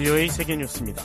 VOA 세계뉴스입니다.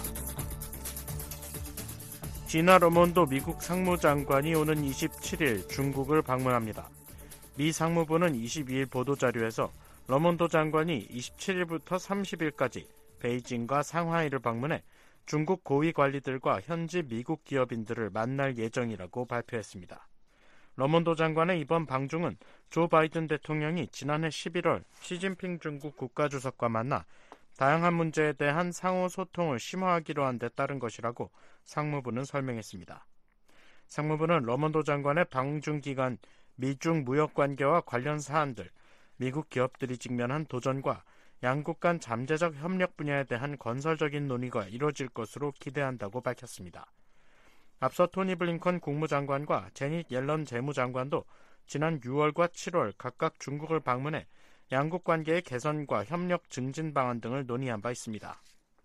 지나 러몬도 미국 상무장관이 오는 27일 중국을 방문합니다. 미 상무부는 22일 보도자료에서 러몬도 장관이 27일부터 30일까지 베이징과 상하이를 방문해 중국 고위 관리들과 현지 미국 기업인들을 만날 예정이라고 발표했습니다. 러몬도 장관의 이번 방중은 조 바이든 대통령이 지난해 11월 시진핑 중국 국가주석과 만나 다양한 문제에 대한 상호 소통을 심화하기로 한 데 따른 것이라고 상무부는 설명했습니다. 상무부는 러몬도 장관의 방중 기간 미중 무역 관계와 관련 사안들, 미국 기업들이 직면한 도전과 양국 간 잠재적 협력 분야에 대한 건설적인 논의가 이뤄질 것으로 기대한다고 밝혔습니다. 앞서 토니 블링컨 국무장관과 제닛 옐런 재무장관도 지난 6월과 7월 각각 중국을 방문해 양국 관계의 개선과 협력 증진 방안 등을 논의한 바 있습니다.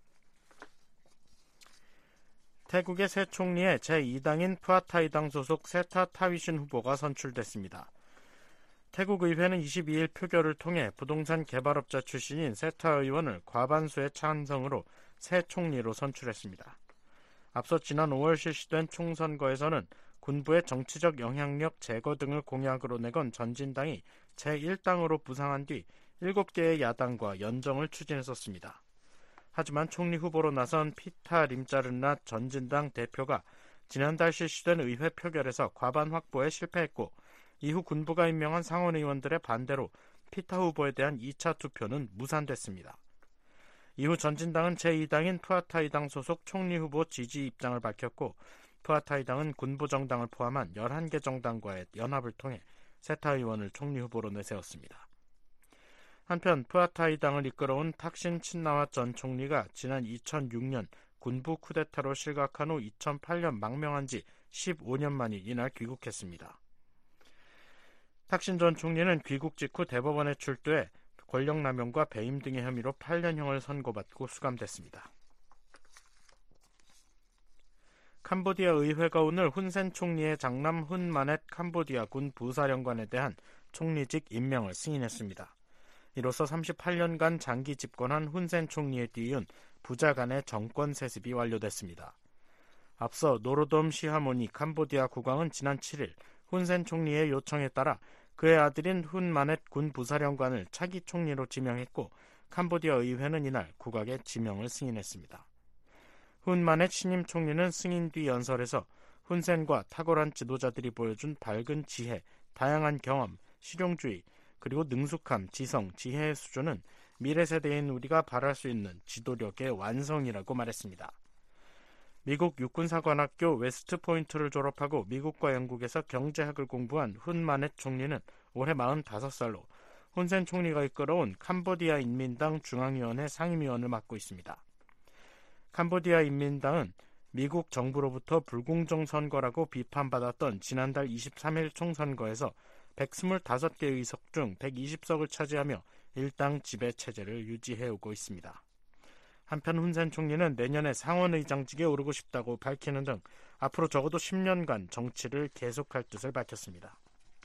태국의 새 총리의 제2당인 푸아타이당 소속 세타 타위신 후보가 선출됐습니다. 태국 의회는 22일 표결을 통해 부동산 개발업자 출신인 세타 의원을 과반수의 찬성으로 새 총리로 선출했습니다. 앞서 지난 5월 실시된 총선거에서는 군부의 정치적 영향력 제거 등을 공약으로 내건 전진당이 제1당으로 부상한 뒤 7개의 야당과 연정을 추진했었습니다. 하지만 총리 후보로 나선 피타 림자른랏 전진당 대표가 지난달 실시된 의회 표결에서 과반 확보에 실패했고 이후 군부가 임명한 상원 의원들의 반대로 피타 후보에 대한 2차 투표는 무산됐습니다. 이후 전진당은 제2당인 푸아타이당 소속 총리 후보 지지 입장을 밝혔고 푸아타이당은 군부 정당을 포함한 11개 정당과의 연합을 통해 세타 의원을 총리 후보로 내세웠습니다. 한편 푸아타이당을 이끌어온 탁신 친나왓 전 총리가 지난 2006년 군부 쿠데타로 실각한 후 2008년 망명한 지 15년 만인 이날 귀국했습니다. 탁신 전 총리는 귀국 직후 대법원에 출두해 권력남용과 배임 등의 혐의로 8년형을 선고받고 수감됐습니다. 캄보디아 의회가 오늘 훈센 총리의 장남 훈마넷 캄보디아 군 부사령관에 대한 총리직 임명을 승인했습니다. 이로써 38년간 장기 집권한 훈센 총리에 뒤이은 부자 간의 정권 세습이 완료됐습니다. 앞서 노로돔 시하모니 캄보디아 국왕은 지난 7일 훈센 총리의 요청에 따라 그의 아들인 훈마넷 군 부사령관을 차기 총리로 지명했고 캄보디아 의회는 이날 국왕의 지명을 승인했습니다. 훈마넷 신임 총리는 승인 뒤 연설에서 훈센과 탁월한 지도자들이 보여준 밝은 지혜, 다양한 경험, 실용주의, 그리고 능숙함, 지성, 지혜의 수준은 미래 세대인 우리가 바랄 수 있는 지도력의 완성이라고 말했습니다. 미국 육군사관학교 웨스트포인트를 졸업하고 미국과 영국에서 경제학을 공부한 훈마넷 총리는 올해 45살로 훈센 총리가 이끌어온 캄보디아 인민당 중앙위원회 상임위원을 맡고 있습니다. 캄보디아 인민당은 미국 정부로부터 불공정 선거라고 비판받았던 지난달 23일 총선거에서 125개 의석 중 120석을 차지하며 일당 지배 체제를 유지해오고 있습니다. 한편 훈센 총리는 내년에 상원의장직에 오르고 싶다고 밝히는 등 앞으로 적어도 10년간 정치를 계속할 뜻을 밝혔습니다.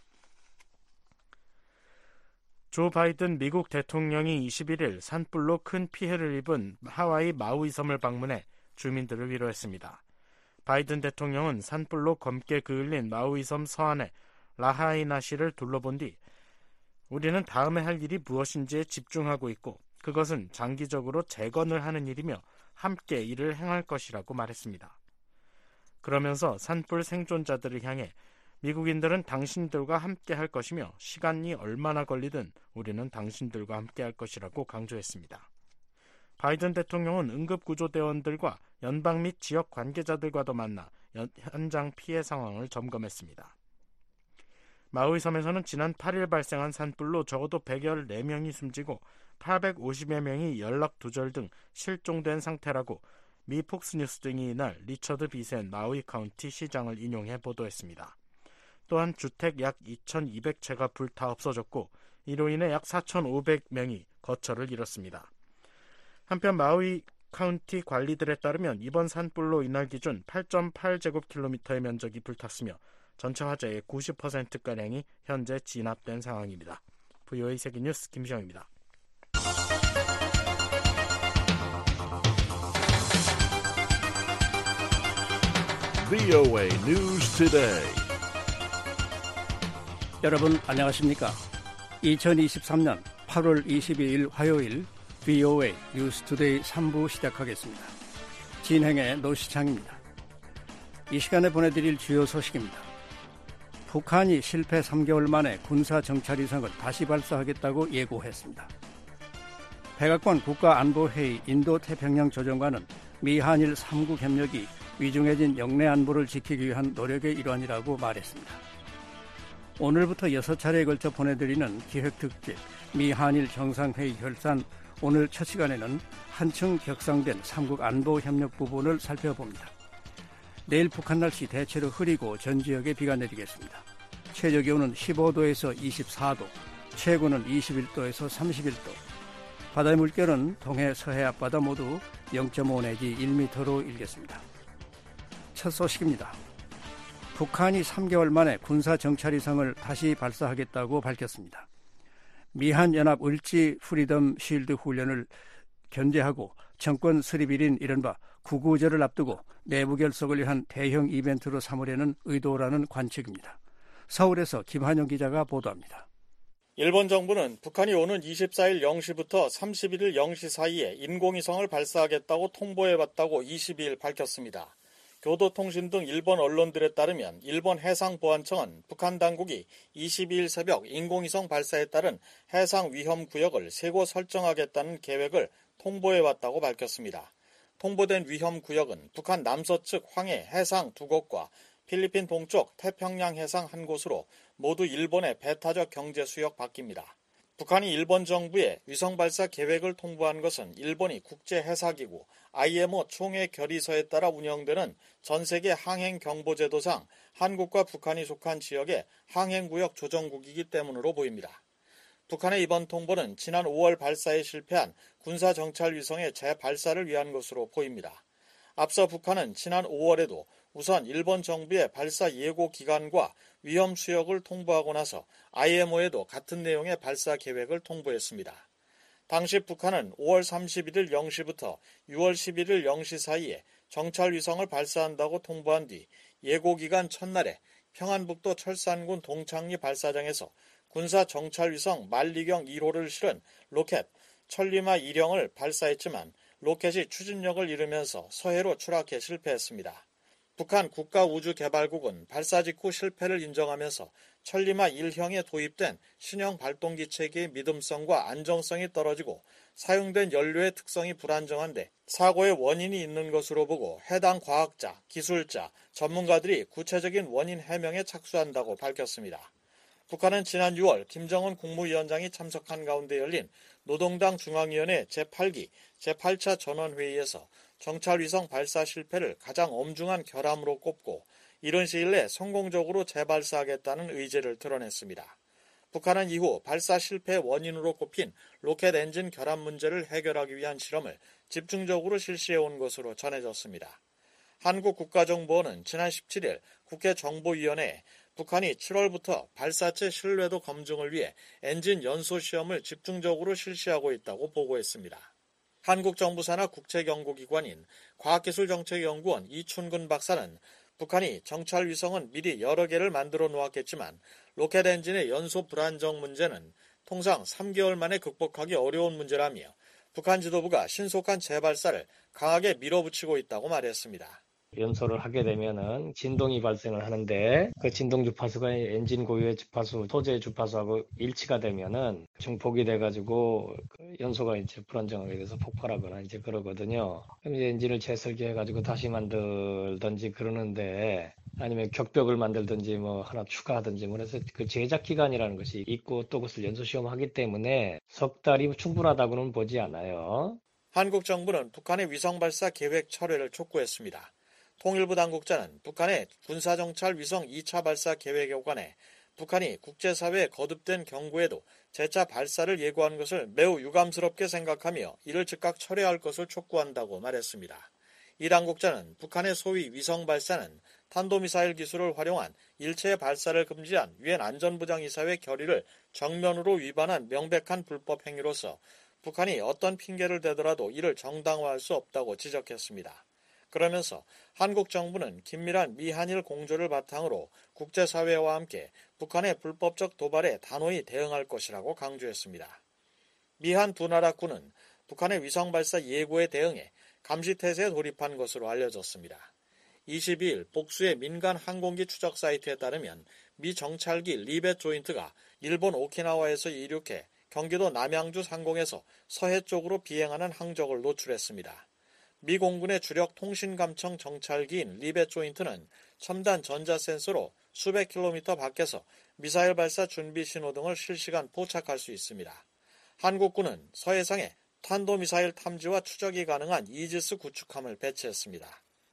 조 바이든 미국 대통령이 21일 산불로 큰 피해를 입은 하와이 마우이 섬을 방문해 주민들을 위로했습니다. 바이든 대통령은 산불로 검게 그을린 마우이 섬 서안의 라하이나시를 둘러본 뒤 우리는 다음에 할 일이 무엇인지에 집중하고 있고 그것은 장기적으로 재건을 하는 일이며 함께 일을 행할 것이라고 말했습니다. 그러면서 산불 생존자들을 향해 미국인들은 당신들과 함께 할 것이며 시간이 얼마나 걸리든 우리는 당신들과 함께 할 것이라고 강조했습니다. 바이든 대통령은 응급구조대원들과 연방 및 지역 관계자들과도 만나 현장 피해 상황을 점검했습니다. 마우이 섬에서는 지난 8일 발생한 산불로 적어도 114명이 숨지고 850여 명이 연락 두절 등 실종된 상태라고 미 폭스뉴스 등이 이날 리처드 비센 마우이 카운티 시장을 인용해 보도했습니다. 또한 주택 약 2,200채가 불타 없어졌고 이로 인해 약 4,500명이 거처를 잃었습니다. 한편 마우이 카운티 관리들에 따르면 이번 산불로 이날 기준 8.8제곱킬로미터의 면적이 불탔으며 전체 화재의 90%가량이 현재 진압된 상황입니다. VOA 세계뉴스 김시영입니다. VOA News Today. 여러분 안녕하십니까? 2023년 8월 22일 화요일 VOA 뉴스 투데이 3부 시작하겠습니다. 진행의 노시창입니다. 이 시간에 보내드릴 주요 소식입니다. 북한이 실패 3개월 만에 군사 정찰위성을 다시 발사하겠다고 예고했습니다. 백악관 국가안보회의 인도태평양 조정관은 미한일 3국 협력이 위중해진 영내 안보를 지키기 위한 노력의 일환이라고 말했습니다. 오늘부터 6차례에 걸쳐 보내드리는 기획특집 미한일 정상회의 결산 오늘 첫 시간에는 한층 격상된 3국 안보협력 부분을 살펴봅니다. 내일 북한 날씨 대체로 흐리고 전 지역에 비가 내리겠습니다. 최저기온은 15도에서 24도, 최고는 21도에서 31도. 바다의 물결은 동해, 서해 앞바다 모두 0.5 내지 1m로 일겠습니다. 첫 소식입니다. 북한이 3개월 만에 군사 정찰위성을 다시 발사하겠다고 밝혔습니다. 미한연합 을지 프리덤 쉴드 훈련을 견제하고 정권 수립일인 이른바 9.9절을 앞두고 내부 결속을 위한 대형 이벤트로 삼으려는 의도라는 관측입니다. 서울에서 김한영 기자가 보도합니다. 일본 정부는 북한이 오는 24일 0시부터 31일 0시 사이에 인공위성을 발사하겠다고 통보해왔다고 22일 밝혔습니다. 교도통신 등 일본 언론들에 따르면 일본 해상보안청은 북한 당국이 22일 새벽 인공위성 발사에 따른 해상 위험 구역을 3곳 설정하겠다는 계획을 통보해왔다고 밝혔습니다. 통보된 위험 구역은 북한 남서측 황해 해상 2곳과 필리핀 동쪽 태평양 해상 1곳으로 모두 일본의 배타적 경제 수역 밖입니다. 북한이 일본 정부에 위성 발사 계획을 통보한 것은 일본이 국제해사기구 IMO 총회 결의서에 따라 운영되는 전세계 항행경보제도상 한국과 북한이 속한 지역의 항행구역 조정국이기 때문으로 보입니다. 북한의 이번 통보는 지난 5월 발사에 실패한 군사정찰위성의 재발사를 위한 것으로 보입니다. 앞서 북한은 지난 5월에도 우선 일본 정부의 발사 예고 기간과 위험 수역을 통보하고 나서 IMO에도 같은 내용의 발사 계획을 통보했습니다. 당시 북한은 5월 31일 0시부터 6월 11일 0시 사이에 정찰위성을 발사한다고 통보한 뒤 예고 기간 첫날에 평안북도 철산군 동창리 발사장에서 군사 정찰위성 만리경 1호를 실은 로켓 천리마 1형을 발사했지만 로켓이 추진력을 잃으면서 서해로 추락해 실패했습니다. 북한 국가우주개발국은 발사 직후 실패를 인정하면서 천리마 1형에 도입된 신형 발동기 체계의 믿음성과 안정성이 떨어지고 사용된 연료의 특성이 불안정한데 사고의 원인이 있는 것으로 보고 해당 과학자, 기술자, 전문가들이 구체적인 원인 해명에 착수한다고 밝혔습니다. 북한은 지난 6월 김정은 국무위원장이 참석한 가운데 열린 노동당 중앙위원회 제8기 제8차 전원회의에서 정찰위성 발사 실패를 가장 엄중한 결함으로 꼽고 이른 시일 내에 성공적으로 재발사하겠다는 의지를 드러냈습니다. 북한은 이후 발사 실패 원인으로 꼽힌 로켓 엔진 결함 문제를 해결하기 위한 실험을 집중적으로 실시해온 것으로 전해졌습니다. 한국국가정보원은 지난 17일 국회 정보위원회에 북한이 7월부터 발사체 신뢰도 검증을 위해 엔진 연소 시험을 집중적으로 실시하고 있다고 보고했습니다. 한국정부사나 국책연구기관인 과학기술정책연구원 이춘근 박사는 북한이 정찰위성은 미리 여러 개를 만들어 놓았겠지만 로켓 엔진의 연소 불안정 문제는 통상 3개월 만에 극복하기 어려운 문제라며 북한 지도부가 신속한 재발사를 강하게 밀어붙이고 있다고 말했습니다. 연소를 하게 되면은 진동이 발생을 하는데 그 진동 주파수가 엔진 고유의 주파수, 소재 주파수하고 일치가 되면은 중폭이 돼가지고 그 연소가 이제 불안정하게 돼서 폭발하거나 이제 그러거든요. 그럼 이제 엔진을 재설계해가지고 다시 만들든지 그러는데 아니면 격벽을 만들든지 뭐 하나 추가하든지 뭐 그래서 그 제작 기간이라는 것이 있고 또 그것을 연소 시험하기 때문에 석 달이 충분하다고는 보지 않아요. 한국 정부는 북한의 위성 발사 계획 철회를 촉구했습니다. 통일부 당국자는 북한의 군사정찰 위성 2차 발사 계획에 관해 북한이 국제사회에 거듭된 경고에도 재차 발사를 예고한 것을 매우 유감스럽게 생각하며 이를 즉각 철회할 것을 촉구한다고 말했습니다. 이 당국자는 북한의 소위 위성 발사는 탄도미사일 기술을 활용한 일체의 발사를 금지한 유엔 안전보장이사회 결의를 정면으로 위반한 명백한 불법 행위로서 북한이 어떤 핑계를 대더라도 이를 정당화할 수 없다고 지적했습니다. 그러면서 한국 정부는 긴밀한 미한일 공조를 바탕으로 국제사회와 함께 북한의 불법적 도발에 단호히 대응할 것이라고 강조했습니다. 미한 두 나라군은 북한의 위성 발사 예고에 대응해 감시태세에 돌입한 것으로 알려졌습니다. 22일 복수의 민간 항공기 추적 사이트에 따르면 미 정찰기 리벳 조인트가 일본 오키나와에서 이륙해 경기도 남양주 상공에서 서해 쪽으로 비행하는 항적을 노출했습니다. 미 공군의 주력 통신감청 정찰기인 리벳 조인트는 첨단 전자센서로 수백 킬로미터 밖에서 미사일 발사 준비 신호등을 실시간 포착할 수 있습니다. 한국군은 서해상에 탄도미사일 탐지와 추적이 가능한 이지스 구축함을 배치했습니다.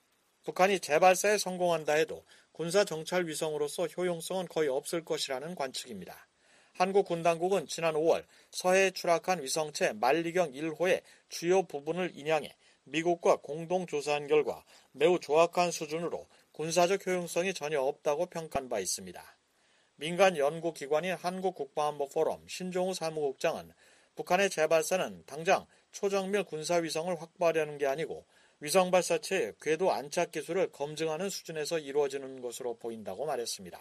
북한이 재발사에 성공한다 해도 군사정찰 위성으로서 효용성은 거의 없을 것이라는 관측입니다. 한국 군 당국은 지난 5월 서해에 추락한 위성체 만리경 1호의 주요 부분을 인양해 미국과 공동 조사한 결과 매우 조악한 수준으로 군사적 효용성이 전혀 없다고 평가한 바 있습니다. 민간 연구기관인 한국국방안보 포럼 신종우 사무국장은 북한의 재발사는 당장 초정밀 군사위성을 확보하려는 게 아니고 위성 발사체의 궤도 안착 기술을 검증하는 수준에서 이루어지는 것으로 보인다고 말했습니다.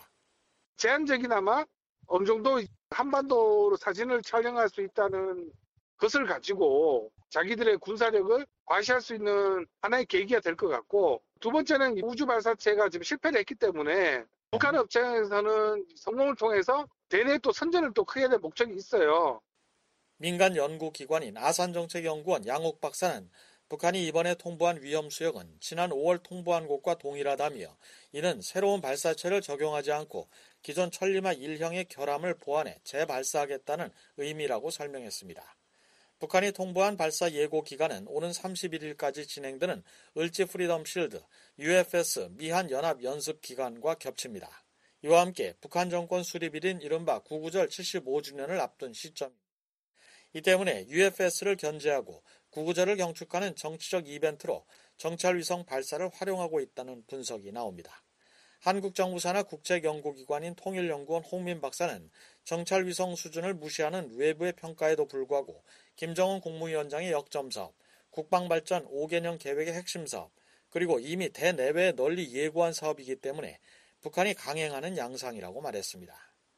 제한적이나마 어느 정도 한반도로 사진을 촬영할 수 있다는 것을 가지고 자기들의 군사력을 과시할 수 있는 하나의 계기가 될 것 같고, 두 번째는 우주 발사체가 지금 실패를 했기 때문에 북한 업체에서는 성공을 통해서 대내 또 선전을 또 크게 될 목적이 있어요. 민간 연구기관인 아산정책연구원 양옥 박사는 북한이 이번에 통보한 위험 수역은 지난 5월 통보한 곳과 동일하다며 이는 새로운 발사체를 적용하지 않고 기존 천리마 1형의 결함을 보완해 재발사하겠다는 의미라고 설명했습니다. 북한이 통보한 발사 예고 기간은 오는 31일까지 진행되는 을지 프리덤 실드 UFS 미한 연합 연습 기간과 겹칩니다. 이와 함께 북한 정권 수립일인 이른바 구구절 75주년을 앞둔 시점입니다. 이 때문에 UFS를 견제하고 구구절을 경축하는 정치적 이벤트로 정찰위성 발사를 활용하고 있다는 분석이 나옵니다. 한국 정부 산하 국책연구기관인 통일연구원 홍민 박사는 정찰위성 수준을 무시하는 외부의 평가에도 불구하고 김정은 국무위원장의 역점사업, 국방발전 5개년 계획의 핵심 사업, 그리고 이미 대내외에 널리 예고한 사업이기 때문에 북한이 강행하는 양상이라고 말했습니다.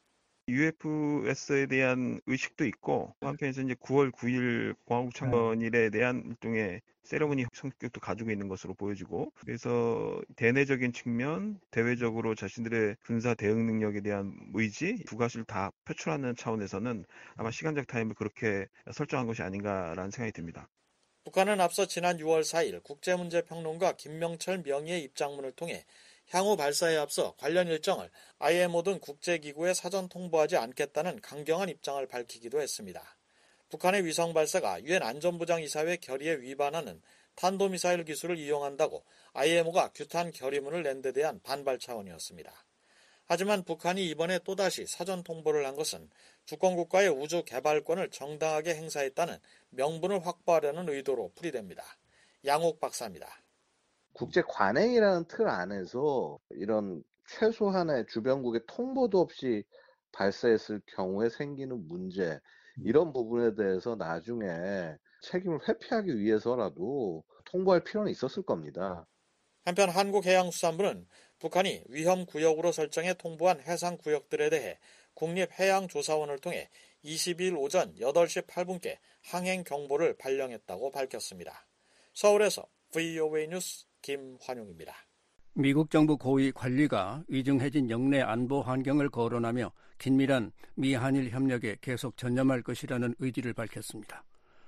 UFS에 대한 의식도 있고 한편에서 이제 9월 9일 공화국 창건일에 대한 일종의 세레모니 성격도 가지고 있는 것으로 보여지고, 그래서 대내적인 측면, 대외적으로 자신들의 군사 대응 능력에 대한 의지 두 가지를 다 표출하는 차원에서는 아마 시간적 타임을 그렇게 설정한 것이 아닌가라는 생각이 듭니다. 북한은 앞서 지난 6월 4일 국제문제평론가 김명철 명의의 입장문을 통해 향후 발사에 앞서 관련 일정을 IMO 등 국제기구에 사전 통보하지 않겠다는 강경한 입장을 밝히기도 했습니다. 북한의 위성 발사가 유엔 안전보장이사회 결의에 위반하는 탄도미사일 기술을 이용한다고 IMO가 규탄 결의문을 낸 데 대한 반발 차원이었습니다. 하지만 북한이 이번에 또다시 사전 통보를 한 것은 주권국가의 우주 개발권을 정당하게 행사했다는 명분을 확보하려는 의도로 풀이됩니다. 양옥 박사입니다. 국제 관행이라는 틀 안에서 이런 최소한의 주변국의 통보도 없이 발사했을 경우에 생기는 문제, 이런 부분에 대해서 나중에 책임을 회피하기 위해서라도 통보할 필요는 있었을 겁니다. 한편 한국해양수산부는 북한이 위험구역으로 설정해 통보한 해상구역들에 대해 국립해양조사원을 통해 22일 오전 8시 8분께 항행경보를 발령했다고 밝혔습니다. 서울에서 VOA 뉴스 김환용입니다. 미국 정부 고위 관리가 위중해진 영내 안보 환경을 거론하며 긴밀한 미한일 협력에 계속 전념할 것이라는 의지를 밝혔습니다.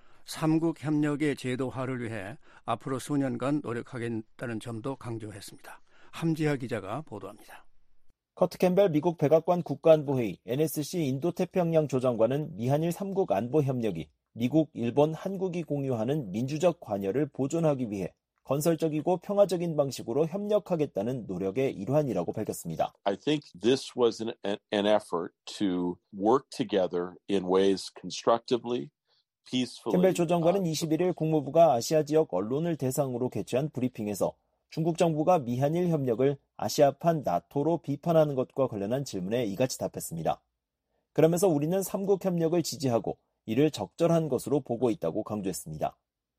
3국 협력의 제도화를 위해 앞으로 수년간 노력하겠다는 점도 강조했습니다. 함지하 기자가 보도합니다. 커트 캠벨 미국 백악관 국가안보회의 NSC 인도태평양 조정관은 미한일 3국 안보협력이 미국, 일본, 한국이 공유하는 민주적 관여를 보존하기 위해 건설적이고 평화적인 방식으로 협력하겠다는 노력의 일환이라고 밝혔습니다. I think this was an effort to work together in ways constructively, peacefully. 캠벨 조정관은 21일 국무부가 아시아 지역 언론을 대상으로 개최한 브리핑에서 중국 정부가 미한일 협력을 아시아판 나토로 비판하는 것과 관련한 질문에 이같이 답했습니다. 그러면서 우리는 3국 협력을 지지하고 이를 적절한 것으로 보고 있다고 강조했습니다.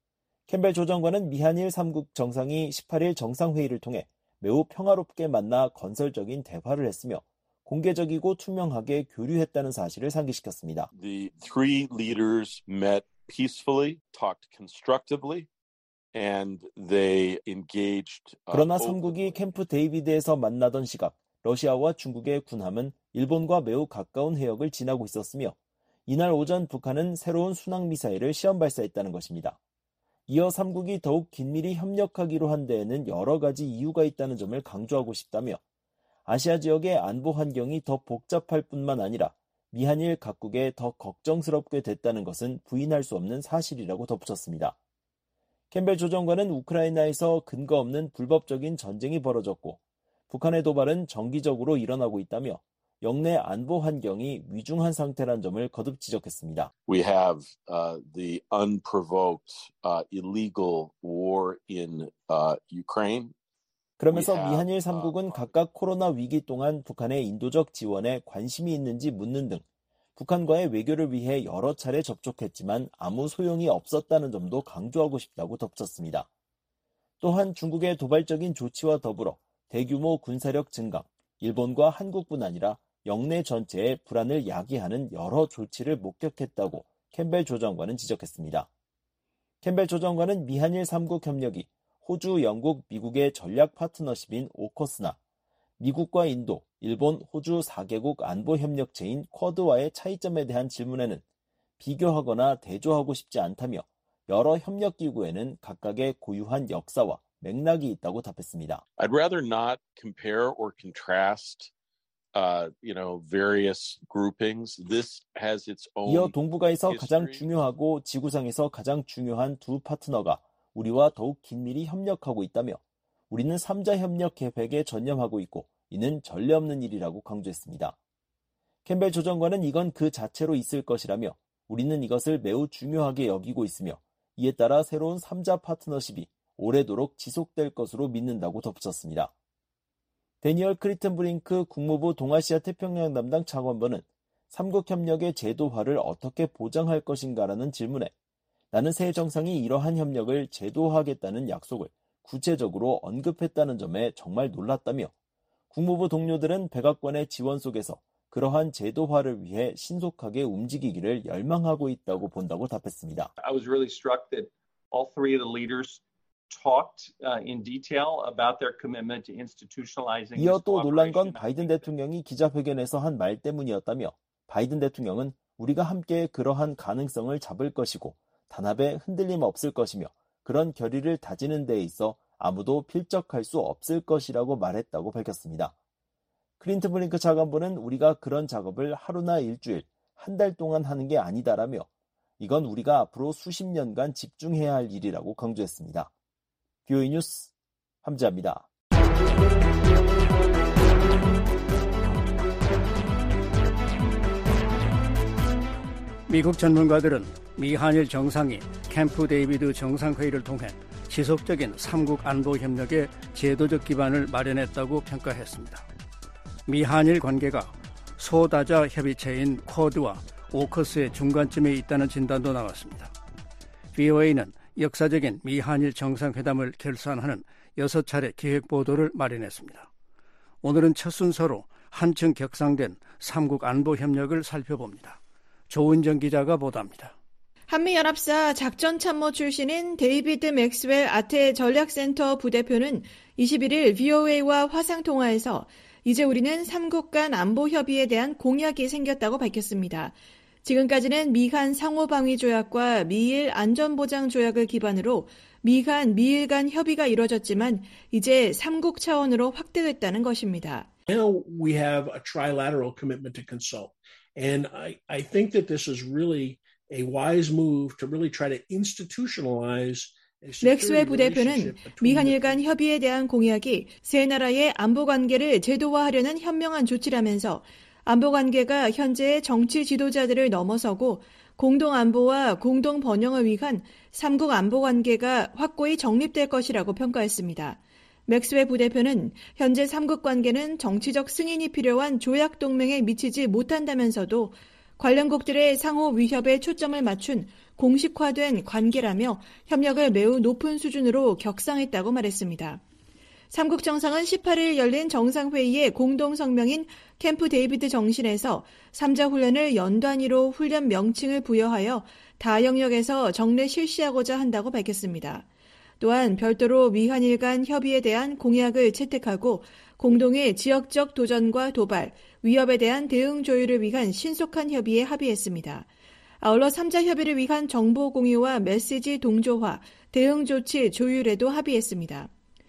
캠벨 조정관은 미한일 3국 정상이 18일 정상회의를 통해 매우 평화롭게 만나 건설적인 대화를 했으며 공개적이고 투명하게 교류했다는 사실을 상기시켰습니다. The three leaders met peacefully, talked constructively, and they engaged. 그러나 3국이 캠프 데이비드에서 만나던 시각, 러시아와 중국의 군함은 일본과 매우 가까운 해역을 지나고 있었으며 이날 오전 북한은 새로운 순항미사일을 시험 발사했다는 것입니다. 이어 3국이 더욱 긴밀히 협력하기로 한 데에는 여러 가지 이유가 있다는 점을 강조하고 싶다며 아시아 지역의 안보 환경이 더 복잡할 뿐만 아니라 미한일 각국에 더 걱정스럽게 됐다는 것은 부인할 수 없는 사실이라고 덧붙였습니다. 캠벨 조정관은 우크라이나에서 근거 없는 불법적인 전쟁이 벌어졌고 북한의 도발은 정기적으로 일어나고 있다며 영내 안보 환경이 위중한 상태란 점을 거듭 지적했습니다. We have the unprovoked illegal war in Ukraine. 그러면서 미한일 3국은 각각 코로나 위기 동안 북한의 인도적 지원에 관심이 있는지 묻는 등 북한과의 외교를 위해 여러 차례 접촉했지만 아무 소용이 없었다는 점도 강조하고 싶다고 덧붙였습니다. 또한 중국의 도발적인 조치와 더불어 대규모 군사력 증강, 일본과 한국뿐 아니라 영내 전체에 불안을 야기하는 여러 조치를 목격했다고 캠벨 조정관은 지적했습니다. 캠벨 조정관은 미한일 3국 협력이 호주, 영국, 미국의 전략 파트너십인 오커스나 미국과 인도, 일본, 호주 4개국 안보협력체인 쿼드와의 차이점에 대한 질문에는 비교하거나 대조하고 싶지 않다며 여러 협력기구에는 각각의 고유한 역사와 맥락이 있다고 답했습니다. I'd rather not compare or contrast various groupings. This has its own. 이어 동북아에서 가장 중요하고 지구상에서 가장 중요한 두 파트너가 우리와 더욱 긴밀히 협력하고 있다며 우리는 3자 협력 계획에 전념하고 있고 이는 전례 없는 일이라고 강조했습니다. 캠벨 조정관은 이건 그 자체로 있을 것이라며 우리는 이것을 매우 중요하게 여기고 있으며 이에 따라 새로운 3자 파트너십이 오래도록 지속될 것으로 믿는다고 덧붙였습니다. 데니얼 크리튼브링크 국무부 동아시아 태평양 담당 차관보는 3국 협력의 제도화를 어떻게 보장할 것인가라는 질문에 나는 새 정상이 이러한 협력을 제도화하겠다는 약속을 구체적으로 언급했다는 점에 정말 놀랐다며 국무부 동료들은 백악관의 지원 속에서 그러한 제도화를 위해 신속하게 움직이기를 열망하고 있다고 본다고 답했습니다. I was really struck that all three of the leaders talked in detail about their commitment to institutionalizing. 이어 또 놀란 건 바이든 대통령이 기자회견에서 한 말 때문이었다며 바이든 대통령은 우리가 함께 그러한 가능성을 잡을 것이고 단합에 흔들림 없을 것이며 그런 결의를 다지는 데에 있어 아무도 필적할 수 없을 것이라고 말했다고 밝혔습니다. 클린트 블링크 차관보는 우리가 그런 작업을 하루나 일주일, 한 달 동안 하는 게 아니다라며 이건 우리가 앞으로 수십 년간 집중해야 할 일이라고 강조했습니다. BOE 뉴스 함지아입니다. 미국 전문가들은 미한일 정상이 캠프 데이비드 정상회의를 통해 지속적인 3국 안보 협력의 제도적 기반을 마련했다고 평가했습니다. 미한일 관계가 소다자 협의체인 쿼드와 오커스의 중간쯤에 있다는 진단도 나왔습니다. BOA는 역사적인 미한일 정상회담을 결산하는 6차례 기획 보도를 마련했습니다. 오늘은 첫 순서로 한층 격상된 3국 안보 협력을 살펴봅니다. 조은정 기자가 보도합니다. 한미연합사 작전참모 출신인 데이비드 맥스웰 아태 전략센터 부대표는 21일 VOA와 화상통화에서 이제 우리는 3국 간 안보협의에 대한 공약이 생겼다고 밝혔습니다. 지금까지는 미한 상호방위조약과 미일 안전보장조약을 기반으로 미한, 미일 간 협의가 이뤄졌지만 이제 3국 차원으로 확대됐다는 것입니다. Now we have a trilateral commitment to consult. And I think that this is really a wise move to really try to institutionalize. 맥스웰 부대표는 미한일 간 협의에 대한 공약이 세 나라의 안보관계를 제도화하려는 현명한 조치라면서 안보관계가 현재의 정치 지도자들을 넘어서고 공동안보와 공동번영을 위한 3국 안보관계가 확고히 정립될 것이라고 평가했습니다. 맥스웰 부대표는 현재 3국 관계는 정치적 승인이 필요한 조약동맹에 미치지 못한다면서도 관련국들의 상호 위협에 초점을 맞춘 공식화된 관계라며 협력을 매우 높은 수준으로 격상했다고 말했습니다. 3국 정상은 18일 열린 정상회의의 공동성명인 캠프 데이비드 정신에서 3자 훈련을 연단위로 훈련 명칭을 부여하여 다영역에서 정례 실시하고자 한다고 밝혔습니다. 또한 별도로 미한일 간 협의에 대한 공약을 채택하고 공동의 지역적 도전과 도발, 위협에 대한 대응 조율을 위한 신속한 협의에 합의했습니다. 아울러 3자 협의를 위한 정보 공유와 메시지 동조화, 대응 조치 조율에도 합의했습니다.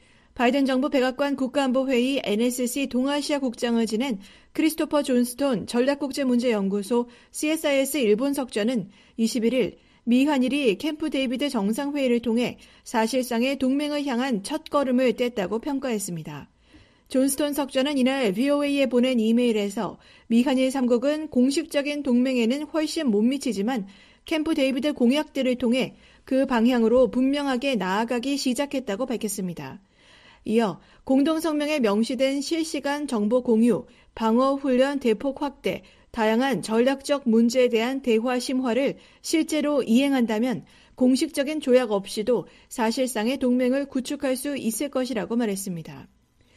바이든 정부 백악관 국가안보회의 NSC 동아시아 국장을 지낸 크리스토퍼 존스톤 전략국제문제연구소 CSIS 일본 석좌는 21일 미한일이 캠프 데이비드 정상회의를 통해 사실상의 동맹을 향한 첫걸음을 뗐다고 평가했습니다. 존스톤 석좌는 이날 VOA에 보낸 이메일에서 미한일 3국은 공식적인 동맹에는 훨씬 못 미치지만 캠프 데이비드 공약들을 통해 그 방향으로 분명하게 나아가기 시작했다고 밝혔습니다. 이어 공동성명에 명시된 실시간 정보 공유, 방어훈련 대폭 확대, 다양한 전략적 문제에 대한 대화 심화를 실제로 이행한다면 공식적인 조약 없이도 사실상의 동맹을 구축할 수 있을 것이라고 말했습니다.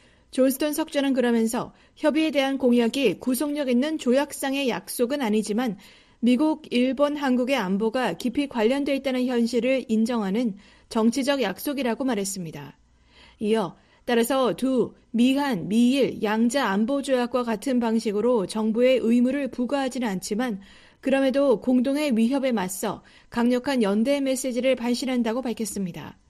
존스턴 석좌는 그러면서 협의에 대한 공약이 구속력 있는 조약상의 약속은 아니지만 미국, 일본, 한국의 안보가 깊이 관련돼 있다는 현실을 인정하는 정치적 약속이라고 말했습니다. 이어 따라서 두 미한, 미일, 양자 안보조약과 같은 방식으로 정부의 의무를 부과하지는 않지만 그럼에도 공동의 위협에 맞서 강력한 연대의 메시지를 발신한다고 밝혔습니다.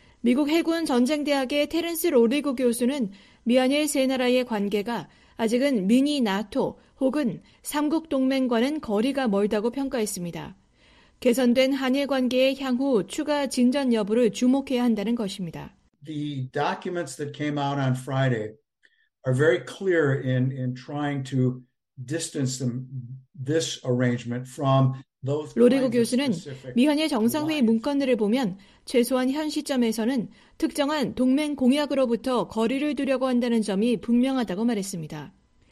미국 해군 전쟁대학의 테렌스 로리고 교수는 미한일 세 나라의 관계가 아직은 미니 나토 혹은 삼국 동맹과는 거리가 멀다고 평가했습니다. 개선된 한일 관계의 향후 추가 진전 여부를 주목해야 한다는 것입니다. The documents that came out on Friday are very clear in trying to distance this arrangement from those. 로리고 교수는 미한일 정상회의 문건들을 보면 최소한 현 시점에서는 특정한 동맹 공약으로부터 거리를 두려고 한다는 점이 분명하다고 말했습니다.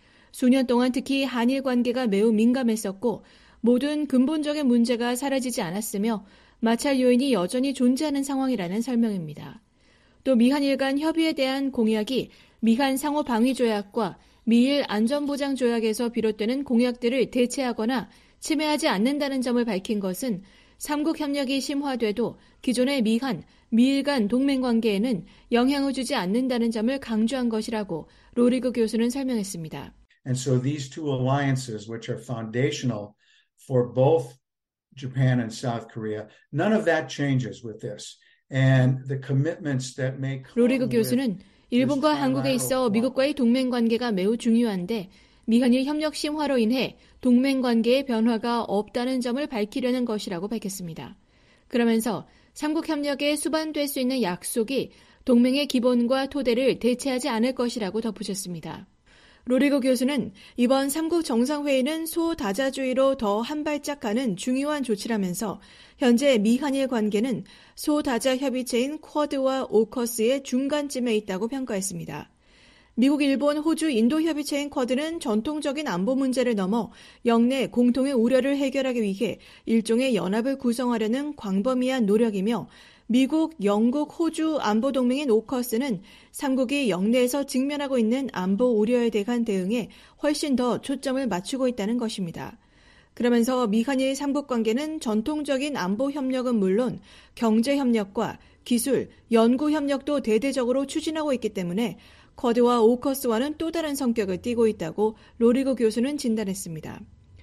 수년 동안 특히 한일 관계가 매우 민감했었고 모든 근본적인 문제가 사라지지 않았으며 마찰 요인이 여전히 존재하는 상황이라는 설명입니다. 또 미한일 간 협의에 대한 공약이 미한 상호방위조약과 미일 안전보장조약에서 비롯되는 공약들을 대체하거나 침해하지 않는다는 점을 밝힌 것은 삼국 협력이 심화돼도 기존의 미한, 미일 간 동맹관계에는 영향을 주지 않는다는 점을 강조한 것이라고 로리그 교수는 설명했습니다. And so these two alliances, which are foundational for both Japan and South Korea, none of that changes with this. And the commitments that may come 로리그 교수는 일본과 한국에 있어 미국과의 동맹관계가 매우 중요한데 미한일 협력 심화로 인해 동맹관계의 변화가 없다는 점을 밝히려는 것이라고 밝혔습니다. 그러면서 삼국 협력에 수반될 수 있는 약속이 동맹의 기본과 토대를 대체하지 않을 것이라고 덧붙였습니다. 로리고 교수는 이번 삼국 정상회의는 소다자주의로 더 한 발짝 가는 중요한 조치라면서 현재 미한일 관계는 소다자 협의체인 쿼드와 오커스의 중간쯤에 있다고 평가했습니다. 미국, 일본, 호주, 인도 협의체인 쿼드는 전통적인 안보 문제를 넘어 영내 공통의 우려를 해결하기 위해 일종의 연합을 구성하려는 광범위한 노력이며 미국, 영국, 호주 안보동맹인 오커스는 삼국이 영내에서 직면하고 있는 안보 우려에 대한 대응에 훨씬 더 초점을 맞추고 있다는 것입니다. 그러면서 미한일 삼국 관계는 전통적인 안보 협력은 물론 경제 협력과 기술, 연구 협력도 대대적으로 추진하고 있기 때문에 쿼드와 오커스와는 또 다른 성격을 띠고 있다고 로리고 교수는 진단했습니다.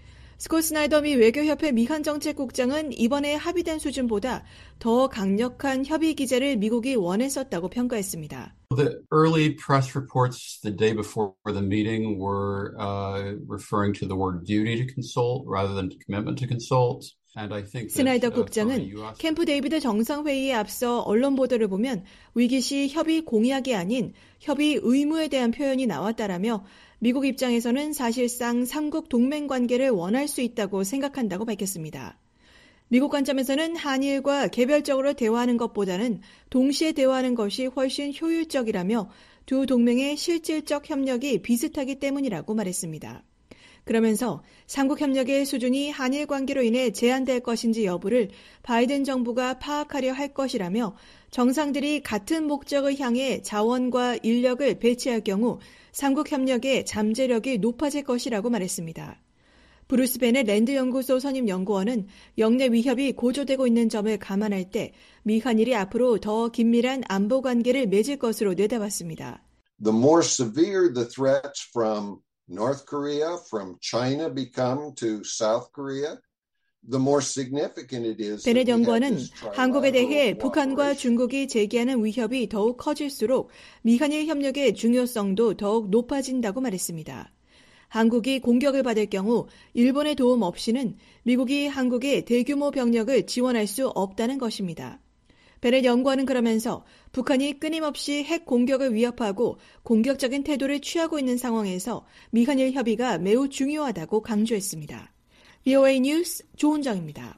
스콧 스나이더 미 외교협회 미한정책국장은 이번에 합의된 수준보다 더 강력한 협의 기제를 미국이 원했었다고 평가했습니다. The early press reports the day before the meeting were referring to the word duty to consult rather than commitment to consult. 스나이더 국장은 캠프 데이비드 정상회의에 앞서 언론 보도를 보면 위기시 협의 공약이 아닌 협의 의무에 대한 표현이 나왔다라며 미국 입장에서는 사실상 삼국 동맹 관계를 원할 수 있다고 생각한다고 밝혔습니다. 미국 관점에서는 한일과 개별적으로 대화하는 것보다는 동시에 대화하는 것이 훨씬 효율적이라며 두 동맹의 실질적 협력이 비슷하기 때문이라고 말했습니다. 그러면서 삼국 협력의 수준이 한일 관계로 인해 제한될 것인지 여부를 바이든 정부가 파악하려 할 것이라며 정상들이 같은 목적을 향해 자원과 인력을 배치할 경우 삼국 협력의 잠재력이 높아질 것이라고 말했습니다. 브루스 베넷 랜드 연구소 선임 연구원은 영내 위협이 고조되고 있는 점을 감안할 때 미한일이 앞으로 더 긴밀한 안보 관계를 맺을 것으로 내다봤습니다. The more severe the threats from North Korea, from China become to South Korea, the more significant it is. 베넷 연구원은 한국에 대해 북한과 중국이 제기하는 위협이 더욱 커질수록 미한일 협력의 중요성도 더욱 높아진다고 말했습니다. 한국이 공격을 받을 경우 일본의 도움 없이는 미국이 한국에 대규모 병력을 지원할 수 없다는 것입니다. 베넷 연구원은 그러면서 북한이 끊임없이 핵 공격을 위협하고 공격적인 태도를 취하고 있는 상황에서 미한일 협의가 매우 중요하다고 강조했습니다. VOA 뉴스 조은정입니다.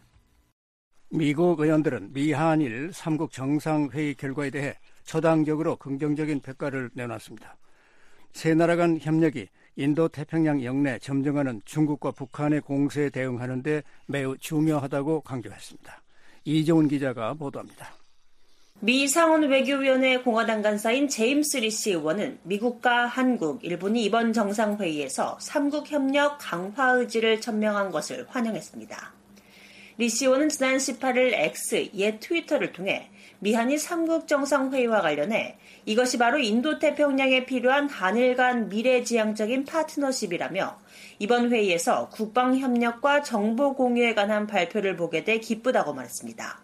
미국 의원들은 미한일 3국 정상회의 결과에 대해 초당적으로 긍정적인 평가를 내놨습니다. 세 나라 간 협력이 인도태평양 영내 점증하는 중국과 북한의 공세에 대응하는 데 매우 중요하다고 강조했습니다. 이종훈 기자가 보도합니다. 미 상원 외교위원회 공화당 간사인 제임스 리시 의원은 미국과 한국, 일본이 이번 정상회의에서 3국 협력 강화 의지를 천명한 것을 환영했습니다. 리시 의원은 지난 18일 X, 옛 트위터를 통해 미한일 3국 정상회의와 관련해 이것이 바로 인도태평양에 필요한 한일 간 미래지향적인 파트너십이라며 이번 회의에서 국방협력과 정보 공유에 관한 발표를 보게 돼 기쁘다고 말했습니다.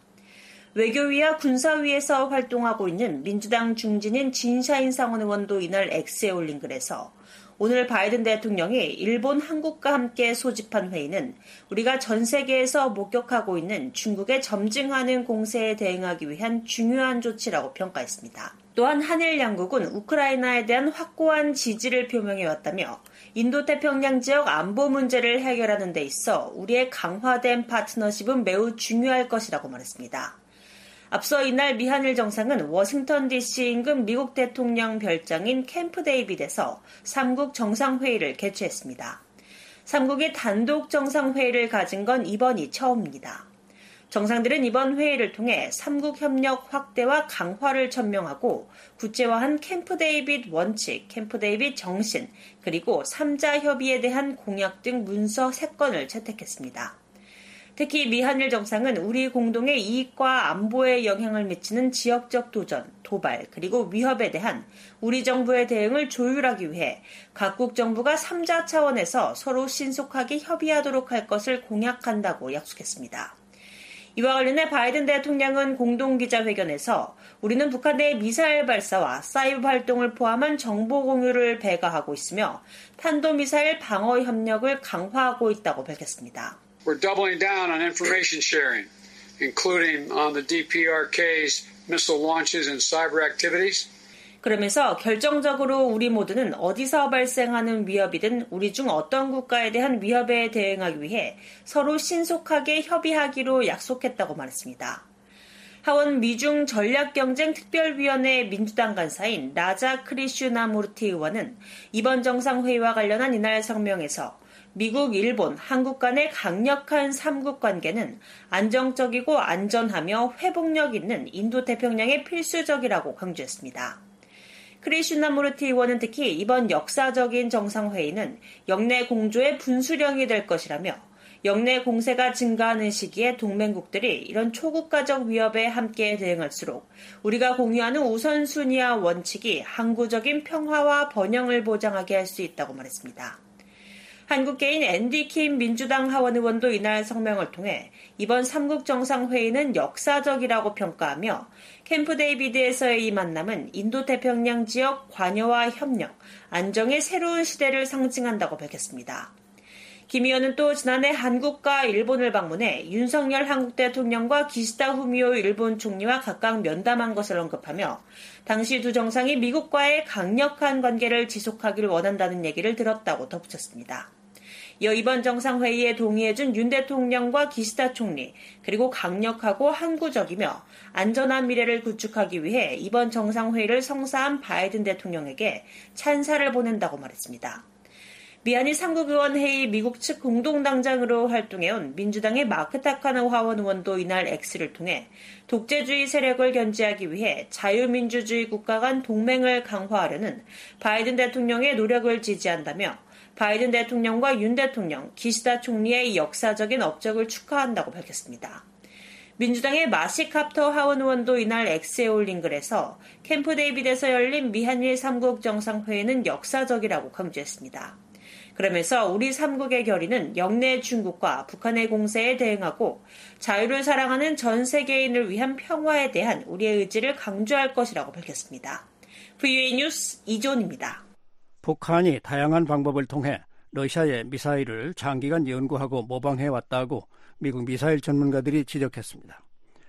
외교위와 군사위에서 활동하고 있는 민주당 중진인 진샤인 상원 의원도 이날 X에 올린 글에서 오늘 바이든 대통령이 일본, 한국과 함께 소집한 회의는 우리가 전 세계에서 목격하고 있는 중국의 점증하는 공세에 대응하기 위한 중요한 조치라고 평가했습니다. 또한 한일 양국은 우크라이나에 대한 확고한 지지를 표명해왔다며 인도태평양 지역 안보 문제를 해결하는 데 있어 우리의 강화된 파트너십은 매우 중요할 것이라고 말했습니다. 앞서 이날 미한일 정상은 워싱턴 DC 인근 미국 대통령 별장인 캠프 데이빗에서 3국 정상회의를 개최했습니다. 3국이 단독 정상회의를 가진 건 이번이 처음입니다. 정상들은 이번 회의를 통해 3국 협력 확대와 강화를 천명하고 구체화한 캠프 데이빗 원칙, 캠프 데이빗 정신, 그리고 3자 협의에 대한 공약 등 문서 3건을 채택했습니다. 특히 미한일 정상은 우리 공동의 이익과 안보에 영향을 미치는 지역적 도전, 도발, 그리고 위협에 대한 우리 정부의 대응을 조율하기 위해 각국 정부가 3자 차원에서 서로 신속하게 협의하도록 할 것을 공약한다고 약속했습니다. 이와 관련해 바이든 대통령은 공동기자회견에서 우리는 북한 내 미사일 발사와 사이버 활동을 포함한 정보 공유를 배가하고 있으며 탄도미사일 방어 협력을 강화하고 있다고 밝혔습니다. We're doubling down on information sharing, including on the DPRK's missile launches and cyber activities. 그러면서 결정적으로 우리 모두는 어디서 발생하는 위협이든 우리 중 어떤 국가에 대한 위협에 대응하기 위해 서로 신속하게 협의하기로 약속했다고 말했습니다. 하원 미중 전략경쟁특별위원회 민주당 간사인 라자 크리슈나무르티 의원은 이번 정상회의와 관련한 이날 성명에서 미국, 일본, 한국 간의 강력한 3국 관계는 안정적이고 안전하며 회복력 있는 인도태평양에 필수적이라고 강조했습니다. 크리슈나무르티 의원은 특히 이번 역사적인 정상회의는 영내 공조의 분수령이 될 것이라며 영내 공세가 증가하는 시기에 동맹국들이 이런 초국가적 위협에 함께 대응할수록 우리가 공유하는 우선순위와 원칙이 항구적인 평화와 번영을 보장하게 할 수 있다고 말했습니다. 한국계인 앤디 킴 민주당 하원 의원도 이날 성명을 통해 이번 3국 정상회의는 역사적이라고 평가하며 캠프 데이비드에서의 이 만남은 인도태평양 지역 관여와 협력, 안정의 새로운 시대를 상징한다고 밝혔습니다. 김 의원은 또 지난해 한국과 일본을 방문해 윤석열 한국 대통령과 기시다 후미오 일본 총리와 각각 면담한 것을 언급하며 당시 두 정상이 미국과의 강력한 관계를 지속하기를 원한다는 얘기를 들었다고 덧붙였습니다. 이어 이번 정상회의에 동의해준 윤 대통령과 기시다 총리, 그리고 강력하고 항구적이며 안전한 미래를 구축하기 위해 이번 정상회의를 성사한 바이든 대통령에게 찬사를 보낸다고 말했습니다. 미한일 3국 의원 회의 미국 측 공동당장으로 활동해온 민주당의 마크 타카노 하원 의원도 이날 X를 통해 독재주의 세력을 견제하기 위해 자유민주주의 국가 간 동맹을 강화하려는 바이든 대통령의 노력을 지지한다며 바이든 대통령과 윤 대통령, 기시다 총리의 역사적인 업적을 축하한다고 밝혔습니다. 민주당의 마시 카프터 하원 의원도 이날 X에 올린 글에서 캠프 데이빗에서 열린 미한일 3국 정상회의는 역사적이라고 강조했습니다. 그러면서 우리 3국의 결의는 영내 중국과 북한의 공세에 대응하고 자유를 사랑하는 전 세계인을 위한 평화에 대한 우리의 의지를 강조할 것이라고 밝혔습니다. VOA 뉴스 이존입니다. 북한이 다양한 방법을 통해 러시아의 미사일을 장기간 연구하고 모방해왔다고 미국 미사일 전문가들이 지적했습니다.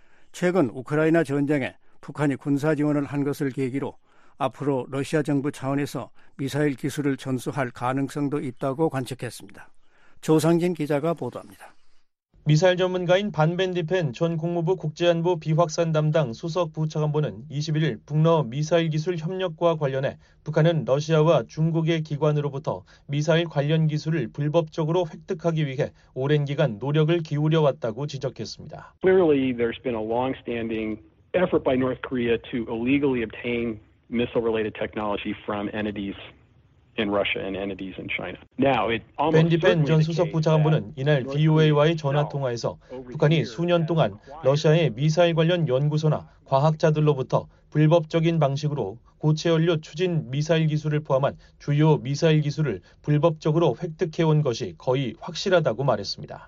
최근 우크라이나 전쟁에 북한이 군사 지원을 한 것을 계기로 앞으로 러시아 정부 차원에서 미사일 기술을 전수할 가능성도 있다고 관측했습니다. 조상진 기자가 보도합니다. 미사일 전문가인 반 벤디펜 전 국무부 국제안보 비확산 담당 수석 부차관보는 21일 북러 미사일 기술 협력과 관련해 북한은 러시아와 중국의 기관으로부터 미사일 관련 기술을 불법적으로 획득하기 위해 오랜 기간 노력을 기울여 왔다고 지적했습니다. Clearly, there's been a long-standing effort by North Korea to illegally obtain missile-related technology from entities in Russia and entities in China. Now, it almost 벤디펜 전 수석 부차관보는 이날 VOA와의 전화 통화에서 북한이 수년 동안 러시아의 미사일 관련 연구소나 과학자들로부터 불법적인 방식으로 고체 연료 추진 미사일 기술을 포함한 주요 미사일 기술을 불법적으로 획득해온 것이 거의 확실하다고 말했습니다.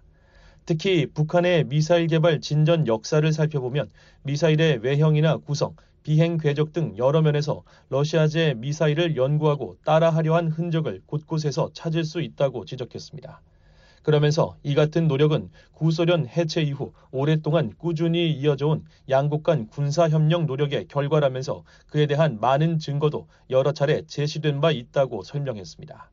특히 북한의 미사일 개발 진전 역사를 살펴보면 미사일의 외형이나 구성, 비행 궤적 등 여러 면에서 러시아제 미사일을 연구하고 따라하려 한 흔적을 곳곳에서 찾을 수 있다고 지적했습니다. 그러면서 이 같은 노력은 구소련 해체 이후 오랫동안 꾸준히 이어져온 양국 간 군사협력 노력의 결과라면서 그에 대한 많은 증거도 여러 차례 제시된 바 있다고 설명했습니다.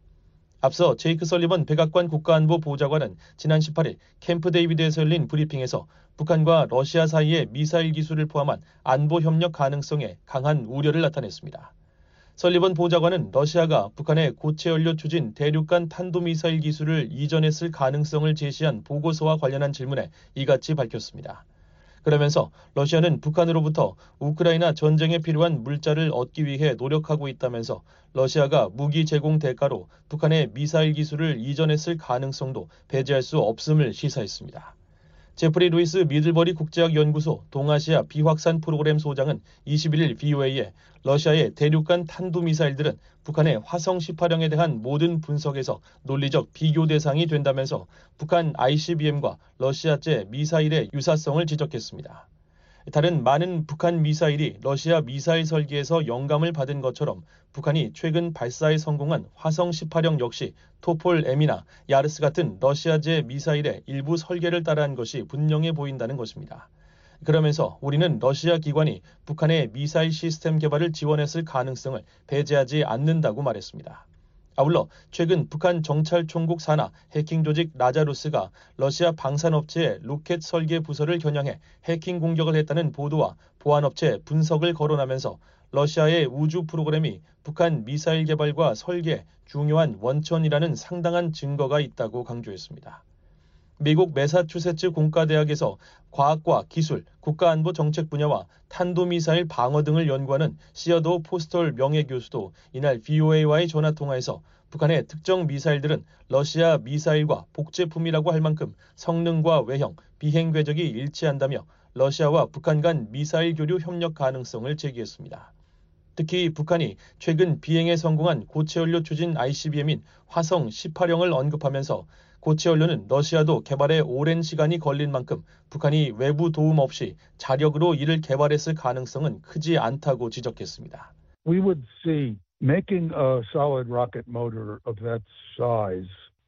앞서 제이크 설리번 백악관 국가안보 보좌관은 지난 18일 캠프 데이비드에서 열린 브리핑에서 북한과 러시아 사이의 미사일 기술을 포함한 안보 협력 가능성에 강한 우려를 나타냈습니다. 설리번 보좌관은 러시아가 북한의 고체 연료 추진 대륙간 탄도미사일 기술을 이전했을 가능성을 제시한 보고서와 관련한 질문에 이같이 밝혔습니다. 그러면서 러시아는 북한으로부터 우크라이나 전쟁에 필요한 물자를 얻기 위해 노력하고 있다면서 러시아가 무기 제공 대가로 북한의 미사일 기술을 이전했을 가능성도 배제할 수 없음을 시사했습니다. 제프리 루이스 미들버리 국제학연구소 동아시아 비확산 프로그램 소장은 21일 VOA에 러시아의 대륙간 탄도미사일들은 북한의 화성 18형에 대한 모든 분석에서 논리적 비교 대상이 된다면서 북한 ICBM과 러시아제 미사일의 유사성을 지적했습니다. 다른 많은 북한 미사일이 러시아 미사일 설계에서 영감을 받은 것처럼 북한이 최근 발사에 성공한 화성 18형 역시 토폴-M이나 야르스 같은 러시아제 미사일의 일부 설계를 따라한 것이 분명해 보인다는 것입니다. 그러면서 우리는 러시아 기관이 북한의 미사일 시스템 개발을 지원했을 가능성을 배제하지 않는다고 말했습니다. 아울러 최근 북한 정찰총국 산하 해킹 조직 라자루스가 러시아 방산업체의 로켓 설계 부서를 겨냥해 해킹 공격을 했다는 보도와 보안업체 분석을 거론하면서 러시아의 우주 프로그램이 북한 미사일 개발과 설계에 중요한 원천이라는 상당한 증거가 있다고 강조했습니다. 미국 매사추세츠 공과대학에서 과학과 기술, 국가안보 정책 분야와 탄도미사일 방어 등을 연구하는 시어도 포스털 명예교수도 이날 VOA와의 전화통화에서 북한의 특정 미사일들은 러시아 미사일과 복제품이라고 할 만큼 성능과 외형, 비행 궤적이 일치한다며 러시아와 북한 간 미사일 교류 협력 가능성을 제기했습니다. 특히 북한이 최근 비행에 성공한 고체연료 추진 ICBM인 화성 18형을 언급하면서 고체연료는 러시아도 개발에 오랜 시간이 걸린 만큼 북한이 외부 도움 없이 자력으로 이를 개발했을 가능성은 크지 않다고 지적했습니다. We would see making a solid rocket motor of that size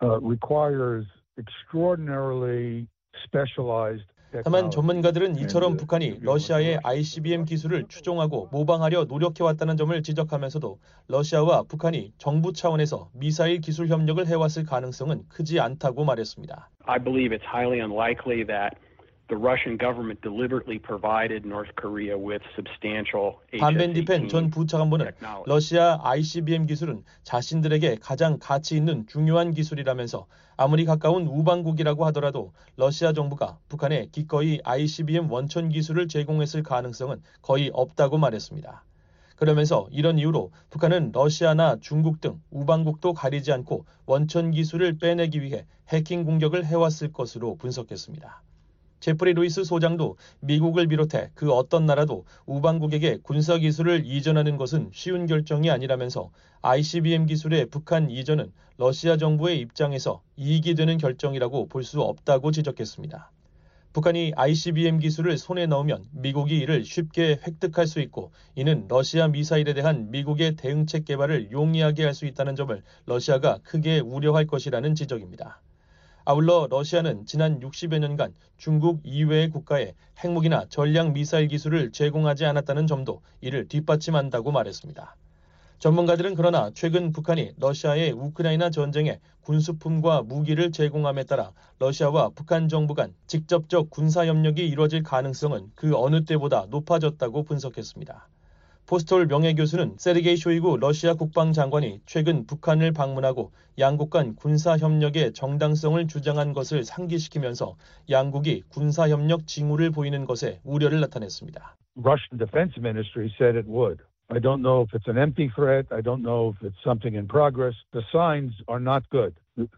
requires extraordinarily specialized. 다만 전문가들은 이처럼 북한이 러시아의 ICBM 기술을 추종하고 모방하려 노력해왔다는 점을 지적하면서도 러시아와 북한이 정부 차원에서 미사일 기술 협력을 해왔을 가능성은 크지 않다고 말했습니다. I believe it's highly unlikely that the Russian government deliberately provided North Korea with substantial 반벤디펜 전 부차관보는 러시아 ICBM 기술은 자신들에게 가장 가치 있는 중요한 기술이라면서 아무리 가까운 우방국이라고 하더라도 러시아 정부가 북한에 기꺼이 ICBM 원천 기술을 제공했을 가능성은 거의 없다고 말했습니다. 그러면서 이런 이유로 북한은 러시아나 중국 등 우방국도 가리지 않고 원천 기술을 빼내기 위해 해킹 공격을 해왔을 것으로 분석했습니다. 제프리 루이스 소장도 미국을 비롯해 그 어떤 나라도 우방국에게 군사기술을 이전하는 것은 쉬운 결정이 아니라면서 ICBM 기술의 북한 이전은 러시아 정부의 입장에서 이익이 되는 결정이라고 볼 수 없다고 지적했습니다. 북한이 ICBM 기술을 손에 넣으면 미국이 이를 쉽게 획득할 수 있고 이는 러시아 미사일에 대한 미국의 대응책 개발을 용이하게 할 수 있다는 점을 러시아가 크게 우려할 것이라는 지적입니다. 아울러 러시아는 지난 60여 년간 중국 이외의 국가에 핵무기나 전략 미사일 기술을 제공하지 않았다는 점도 이를 뒷받침한다고 말했습니다. 전문가들은 그러나 최근 북한이 러시아의 우크라이나 전쟁에 군수품과 무기를 제공함에 따라 러시아와 북한 정부 간 직접적 군사협력이 이루어질 가능성은 그 어느 때보다 높아졌다고 분석했습니다. 포스톨 명예교수는 세르게이 쇼이구 러시아 국방장관이 최근 북한을 방문하고 양국 간 군사협력의 정당성을 주장한 것을 상기시키면서 양국이 군사협력 징후를 보이는 것에 우려를 나타냈습니다. Russian Defense Ministry said it would. I don't know if it's an empty threat. I don't know if it's something in progress. The signs are not good.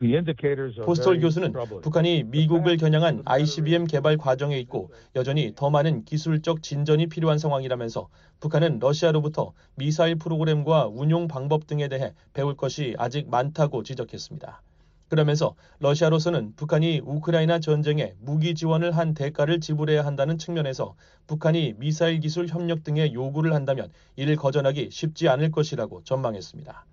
포스톨 교수는 북한이 미국을 겨냥한 ICBM 개발 과정에 있고 여전히 더 많은 기술적 진전이 필요한 상황이라면서 북한은 러시아로부터 미사일 프로그램과 운용 방법 등에 대해 배울 것이 아직 많다고 지적했습니다. 그러면서 러시아로서는 북한이 우크라이나 전쟁에 무기 지원을 한 대가를 지불해야 한다는 측면에서 북한이 미사일 기술 협력 등의 요구를 한다면 이를 거절하기 쉽지 않을 것이라고 전망했습니다.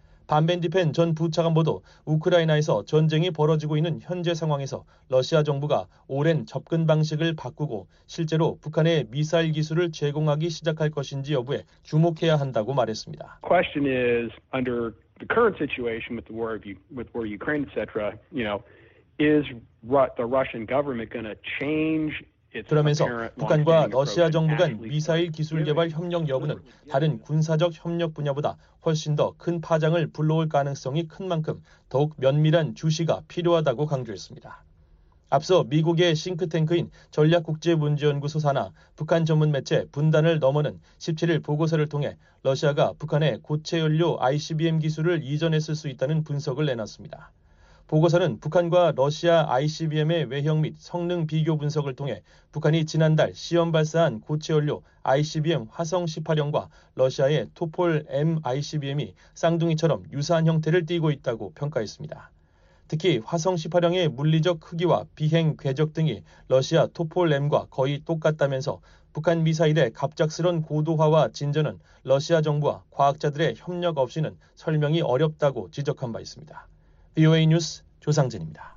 반벤디펜 전 부차관보도 우크라이나에서 전쟁이 벌어지고 있는 현재 상황에서 러시아 정부가 오랜 접근 방식을 바꾸고 실제로 북한에 미사일 기술을 제공하기 시작할 것인지 여부에 주목해야 한다고 말했습니다. Question is under the current situation with the war with Ukraine, etc. Is the Russian government going to change? 그러면서 북한과 러시아 정부 간 미사일 기술 개발 협력 여부는 다른 군사적 협력 분야보다 훨씬 더 큰 파장을 불러올 가능성이 큰 만큼 더욱 면밀한 주시가 필요하다고 강조했습니다. 앞서 미국의 싱크탱크인 전략국제문제연구소 산하 북한 전문 매체 분단을 넘어는 17일 보고서를 통해 러시아가 북한에 고체 연료 ICBM 기술을 이전했을 수 있다는 분석을 내놨습니다. 보고서는 북한과 러시아 ICBM의 외형 및 성능 비교 분석을 통해 북한이 지난달 시험 발사한 고체 연료 ICBM 화성 18형과 러시아의 토폴 M ICBM이 쌍둥이처럼 유사한 형태를 띠고 있다고 평가했습니다. 특히 화성 18형의 물리적 크기와 비행 궤적 등이 러시아 토폴 M과 거의 똑같다면서 북한 미사일의 갑작스런 고도화와 진전은 러시아 정부와 과학자들의 협력 없이는 설명이 어렵다고 지적한 바 있습니다. VOA 뉴스 조상진입니다.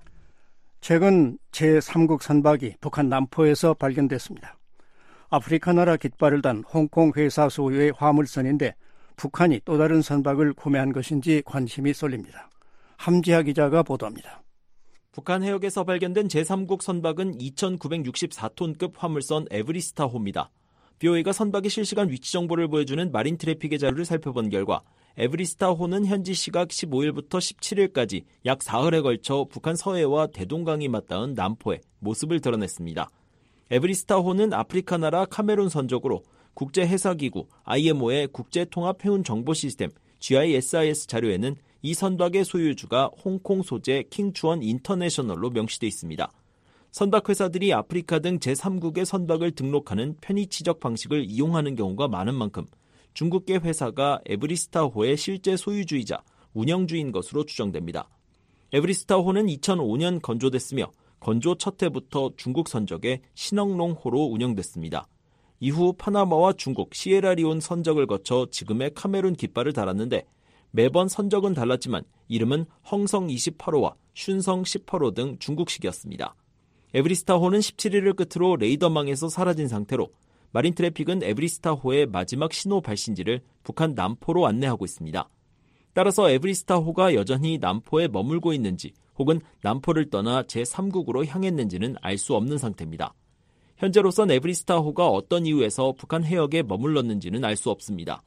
최근 제3국 선박이 북한 남포에서 발견됐습니다. 아프리카 나라 깃발을 단 홍콩 회사 소유의 화물선인데 북한이 또 다른 선박을 구매한 것인지 관심이 쏠립니다. 함지하 기자가 보도합니다. 북한 해역에서 발견된 제3국 선박은 2,964톤급 화물선 에브리스타호입니다. BOA가 선박의 실시간 위치 정보를 보여주는 마린 트래픽의 자료를 살펴본 결과 에브리스타호는 현지 시각 15일부터 17일까지 약 사흘에 걸쳐 북한 서해와 대동강이 맞닿은 남포에 모습을 드러냈습니다. 에브리스타호는 아프리카 나라 카메룬 선적으로 국제해사기구 IMO의 국제통합해운정보시스템 GISIS 자료에는 이 선박의 소유주가 홍콩 소재 킹추원 인터내셔널로 명시돼 있습니다. 선박 회사들이 아프리카 등 제3국의 선박을 등록하는 편의치적 방식을 이용하는 경우가 많은 만큼 중국계 회사가 에브리스타호의 실제 소유주이자 운영주인 것으로 추정됩니다. 에브리스타호는 2005년 건조됐으며 건조 첫 해부터 중국 선적의 신흥롱호로 운영됐습니다. 이후 파나마와 중국, 시에라리온 선적을 거쳐 지금의 카메룬 깃발을 달았는데 매번 선적은 달랐지만 이름은 헝성 28호와 슌성 18호 등 중국식이었습니다. 에브리스타호는 17일을 끝으로 레이더망에서 사라진 상태로 마린 트래픽은 에브리스타호의 마지막 신호 발신지를 북한 남포로 안내하고 있습니다. 따라서 에브리스타호가 여전히 남포에 머물고 있는지 혹은 남포를 떠나 제3국으로 향했는지는 알 수 없는 상태입니다. 현재로선 에브리스타호가 어떤 이유에서 북한 해역에 머물렀는지는 알 수 없습니다.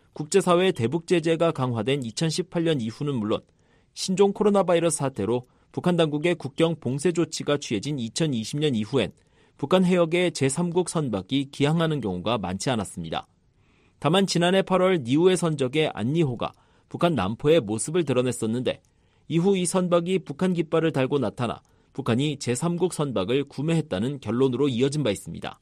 국제사회의 대북 제재가 강화된 2018년 이후는 물론 신종 코로나 바이러스 사태로 북한 당국의 국경 봉쇄 조치가 취해진 2020년 이후엔 북한 해역에 제3국 선박이 기항하는 경우가 많지 않았습니다. 다만 지난해 8월 니우에 선적의 안니호가 북한 남포의 모습을 드러냈었는데 이후 이 선박이 북한 깃발을 달고 나타나 북한이 제3국 선박을 구매했다는 결론으로 이어진 바 있습니다.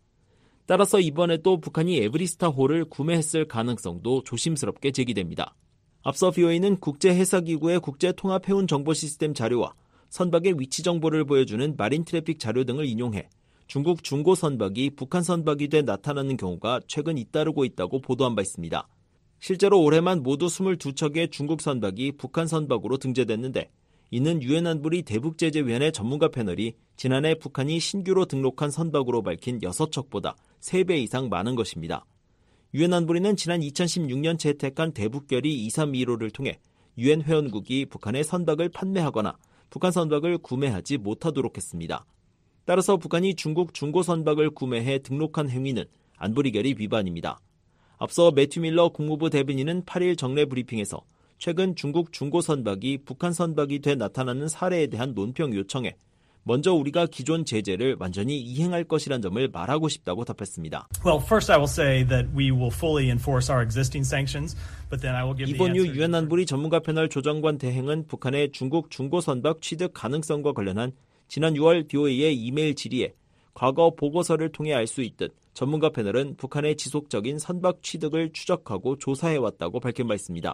따라서 이번에도 북한이 에브리스타호를 구매했을 가능성도 조심스럽게 제기됩니다. 앞서 BOA는 국제해사기구의 국제통합해운 정보시스템 자료와 선박의 위치 정보를 보여주는 마린 트래픽 자료 등을 인용해 중국 중고 선박이 북한 선박이 돼 나타나는 경우가 최근 잇따르고 있다고 보도한 바 있습니다. 실제로 올해만 모두 22척의 중국 선박이 북한 선박으로 등재됐는데 이는 유엔 안보리 대북제재위원회 전문가 패널이 지난해 북한이 신규로 등록한 선박으로 밝힌 6척보다 3배 이상 많은 것입니다. 유엔 안보리는 지난 2016년 채택한 대북결의 2315를 통해 유엔 회원국이 북한의 선박을 판매하거나 북한 선박을 구매하지 못하도록 했습니다. 따라서 북한이 중국 중고 선박을 구매해 등록한 행위는 안보리 결의 위반입니다. 앞서 매튜 밀러 국무부 대변인은 8일 정례 브리핑에서 최근 중국 중고 선박이 북한 선박이 돼 나타나는 사례에 대한 논평 요청에 먼저 우리가 기존 제재를 완전히 이행할 것이란 점을 말하고 싶다고 답했습니다. Well, first I will say that we will fully enforce our existing sanctions, but then I will give the 이번유 answer. 유엔 안보리 전문가 패널 조정관 대행은 북한의 중국 중고 선박 취득 가능성과 관련한 지난 6월 BOA의 이메일 질의에 과거 보고서를 통해 알 수 있듯 전문가 패널은 북한의 지속적인 선박 취득을 추적하고 조사해왔다고 밝힌 바 있습니다.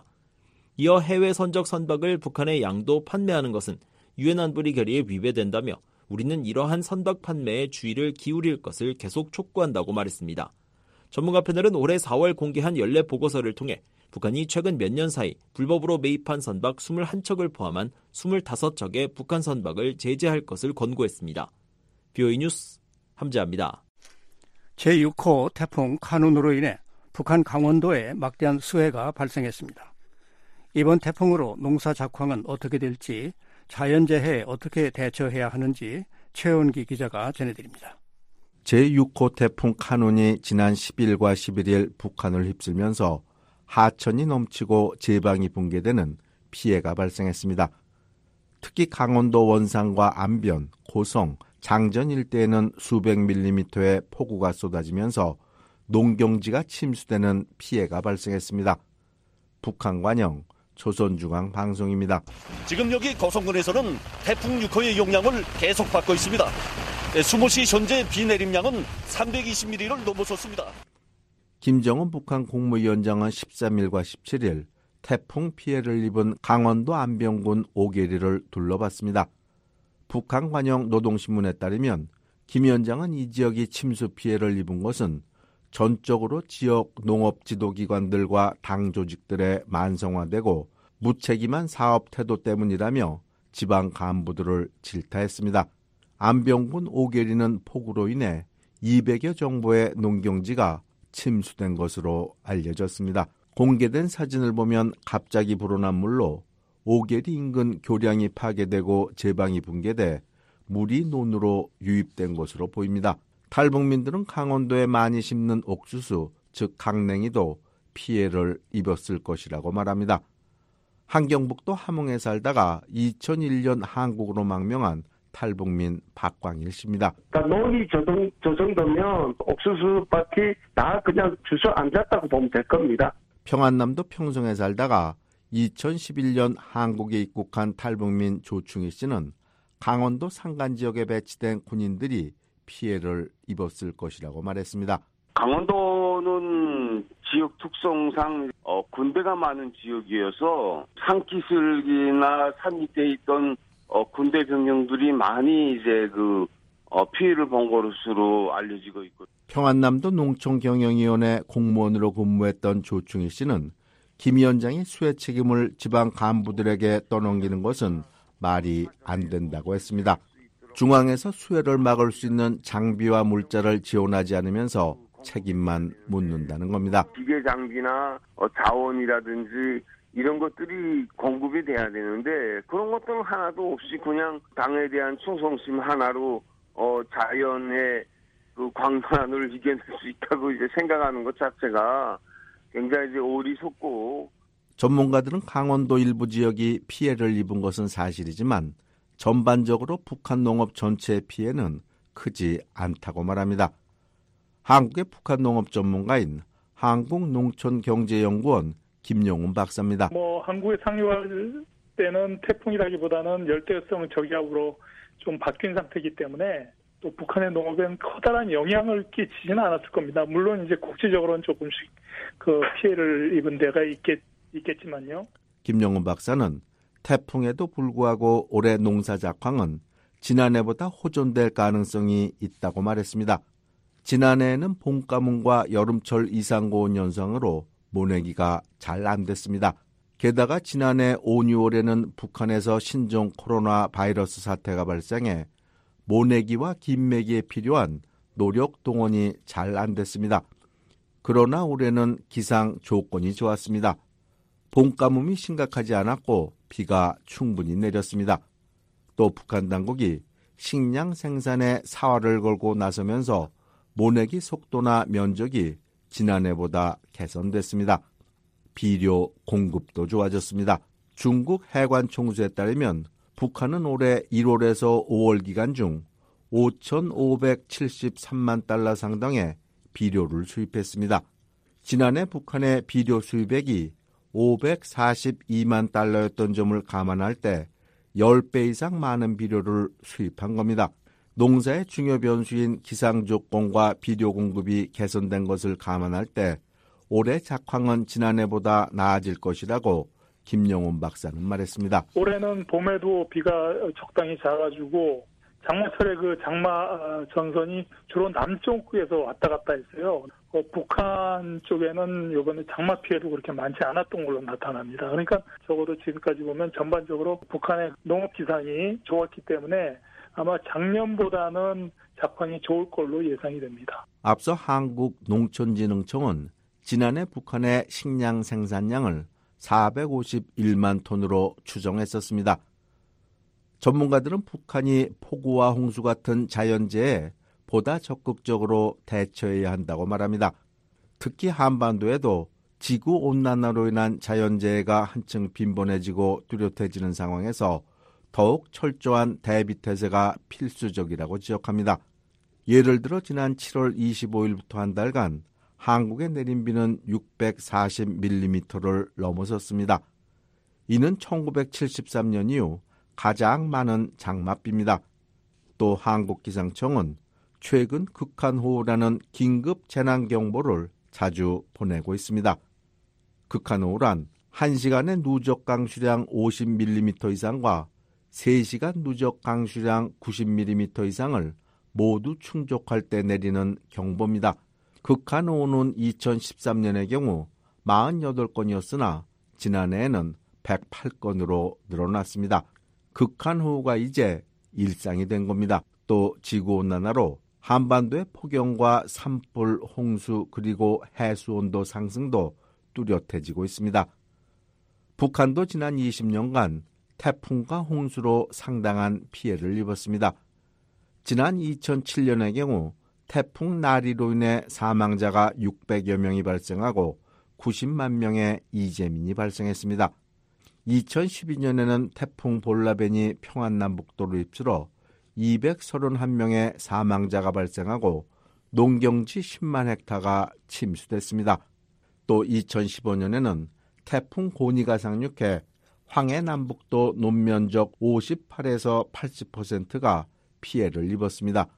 이어 해외 선적 선박을 북한에 양도 판매하는 것은 유엔 안보리 결의에 위배된다며 우리는 이러한 선박 판매에 주의를 기울일 것을 계속 촉구한다고 말했습니다. 전문가 패널은 올해 4월 공개한 연례 보고서를 통해 북한이 최근 몇 년 사이 불법으로 매입한 선박 21척을 포함한 25척의 북한 선박을 제재할 것을 권고했습니다. BOA 뉴스 함재합니다. 제6호 태풍 카눈으로 인해 북한 강원도에 막대한 수해가 발생했습니다. 이번 태풍으로 농사 작황은 어떻게 될지, 자연재해에 어떻게 대처해야 하는지 최원기 기자가 전해드립니다. 제6호 태풍 카눈이 지난 10일과 11일 북한을 휩쓸면서 하천이 넘치고 제방이 붕괴되는 피해가 발생했습니다. 특히 강원도 원산과 안변, 고성, 장전 일대에는 수백 밀리미터의 폭우가 쏟아지면서 농경지가 침수되는 피해가 발생했습니다. 북한관영 조선중앙방송입니다. 지금 여기 고성군에서는 태풍 6호의 영향을 계속 받고 있습니다. 수모시 현재 비 내림량은 320mm를 넘어섰습니다. 김정은 북한 국무위원장은 13일과 17일 태풍 피해를 입은 강원도 안병군 오계리를 둘러봤습니다. 북한관영 노동신문에 따르면 김 위원장은 이 지역이 침수 피해를 입은 것은 전적으로 지역 농업지도기관들과 당 조직들의 만성화되고 무책임한 사업 태도 때문이라며 지방 간부들을 질타했습니다. 안병군 오계리는 폭우로 인해 200여 정도의 농경지가 침수된 것으로 알려졌습니다. 공개된 사진을 보면 갑자기 불어난 물로 오계리 인근 교량이 파괴되고 제방이 붕괴돼 물이 논으로 유입된 것으로 보입니다. 탈북민들은 강원도에 많이 심는 옥수수, 즉 강냉이도 피해를 입었을 것이라고 말합니다. 함경북도 함흥에 살다가 2001년 한국으로 망명한 탈북민 박광일 씨입니다. 그러니까 논이 저 정도면 옥수수밭이 다 그냥 주저앉았다고 보면 될 겁니다. 평안남도 평성에 살다가 2011년 한국에 입국한 탈북민 조충희 씨는 강원도 산간 지역에 배치된 군인들이 피해를 입었을 것이라고 말했습니다. 강원도는 지역 특성상 군대가 많은 지역이어서 산기슭이나 산 밑에 있던 군대 병력들이 많이 이제 피해를 본 것으로 알려지고 있고. 평안남도 농촌경영위원회 공무원으로 근무했던 조충희 씨는 김 위원장이 수해 책임을 지방 간부들에게 떠넘기는 것은 말이 안 된다고 했습니다. 중앙에서 수해를 막을 수 있는 장비와 물자를 지원하지 않으면서 책임만 묻는다는 겁니다. 기계 장비나 자원이라든지 이런 것들이 공급이 돼야 되는데 그런 것들은 하나도 없이 그냥 당에 대한 충성심 하나로 자연의 그 광산을 이겨낼 수 있다고 이제 생각하는 것 자체가 굉장히 이제 어리석고. 전문가들은 강원도 일부 지역이 피해를 입은 것은 사실이지만 전반적으로 북한 농업 전체의 피해는 크지 않다고 말합니다. 한국의 북한 농업 전문가인 한국농촌경제연구원 김용훈 박사입니다. 한국에 상륙할 때는 태풍이라기보다는 열대성 저기압으로 좀 바뀐 상태이기 때문에 또 북한의 농업에는 커다란 영향을 끼치지는 않았을 겁니다. 물론 이제 국제적으로는 조금씩 그 피해를 입은 데가 있겠지만요. 김용훈 박사는 태풍에도 불구하고 올해 농사 작황은 지난해보다 호전될 가능성이 있다고 말했습니다. 지난해에는 봄 가뭄과 여름철 이상 고온 현상으로 모내기가 잘 안 됐습니다. 게다가 지난해 5, 6월에는 북한에서 신종 코로나 바이러스 사태가 발생해 모내기와 김매기에 필요한 노력 동원이 잘 안 됐습니다. 그러나 올해는 기상 조건이 좋았습니다. 봄 가뭄이 심각하지 않았고 비가 충분히 내렸습니다. 또 북한 당국이 식량 생산에 사활을 걸고 나서면서 모내기 속도나 면적이 지난해보다 개선됐습니다. 비료 공급도 좋아졌습니다. 중국 해관 총수에 따르면 북한은 올해 1월에서 5월 기간 중 5,573만 달러 상당의 비료를 수입했습니다. 지난해 북한의 비료 수입액이 542만 달러였던 점을 감안할 때 10배 이상 많은 비료를 수입한 겁니다. 농사의 중요 변수인 기상 조건과 비료 공급이 개선된 것을 감안할 때 올해 작황은 지난해보다 나아질 것이라고 김용훈 박사는 말했습니다. 올해는 봄에도 비가 적당히 잦아주고 장마철에 그 장마 전선이 주로 남쪽에서 왔다 갔다 했어요. 북한 쪽에는 이번에 장마 피해도 그렇게 많지 않았던 걸로 나타납니다. 그러니까 적어도 지금까지 보면 전반적으로 북한의 농업 기상이 좋았기 때문에 아마 작년보다는 작황이 좋을 걸로 예상이 됩니다. 앞서 한국농촌진흥청은 지난해 북한의 식량 생산량을 451만 톤으로 추정했었습니다. 전문가들은 북한이 폭우와 홍수 같은 자연재해에 보다 적극적으로 대처해야 한다고 말합니다. 특히 한반도에도 지구온난화로 인한 자연재해가 한층 빈번해지고 뚜렷해지는 상황에서 더욱 철저한 대비태세가 필수적이라고 지적합니다. 예를 들어 지난 7월 25일부터 한 달간 한국에 내린 비는 640mm를 넘어섰습니다. 이는 1973년 이후 가장 많은 장맛비입니다. 또 한국기상청은 최근 극한호우라는 긴급 재난경보를 자주 보내고 있습니다. 극한호우란 1시간의 누적 강수량 50mm 이상과 3시간 누적 강수량 90mm 이상을 모두 충족할 때 내리는 경보입니다. 극한호우는 2013년의 경우 48건이었으나 지난해에는 108건으로 늘어났습니다. 극한호우가 이제 일상이 된 겁니다. 또 지구온난화로 한반도의 폭염과 산불, 홍수 그리고 해수온도 상승도 뚜렷해지고 있습니다. 북한도 지난 20년간 태풍과 홍수로 상당한 피해를 입었습니다. 지난 2007년의 경우 태풍 나리로 인해 사망자가 600여 명이 발생하고 90만 명의 이재민이 발생했습니다. 2012년에는 태풍 볼라벤이 평안남북도로 휩쓸어 231명의 사망자가 발생하고 농경지 10만 헥타가 침수됐습니다. 또 2015년에는 태풍 고니가 상륙해 황해 남북도 논면적 58에서 80%가 피해를 입었습니다.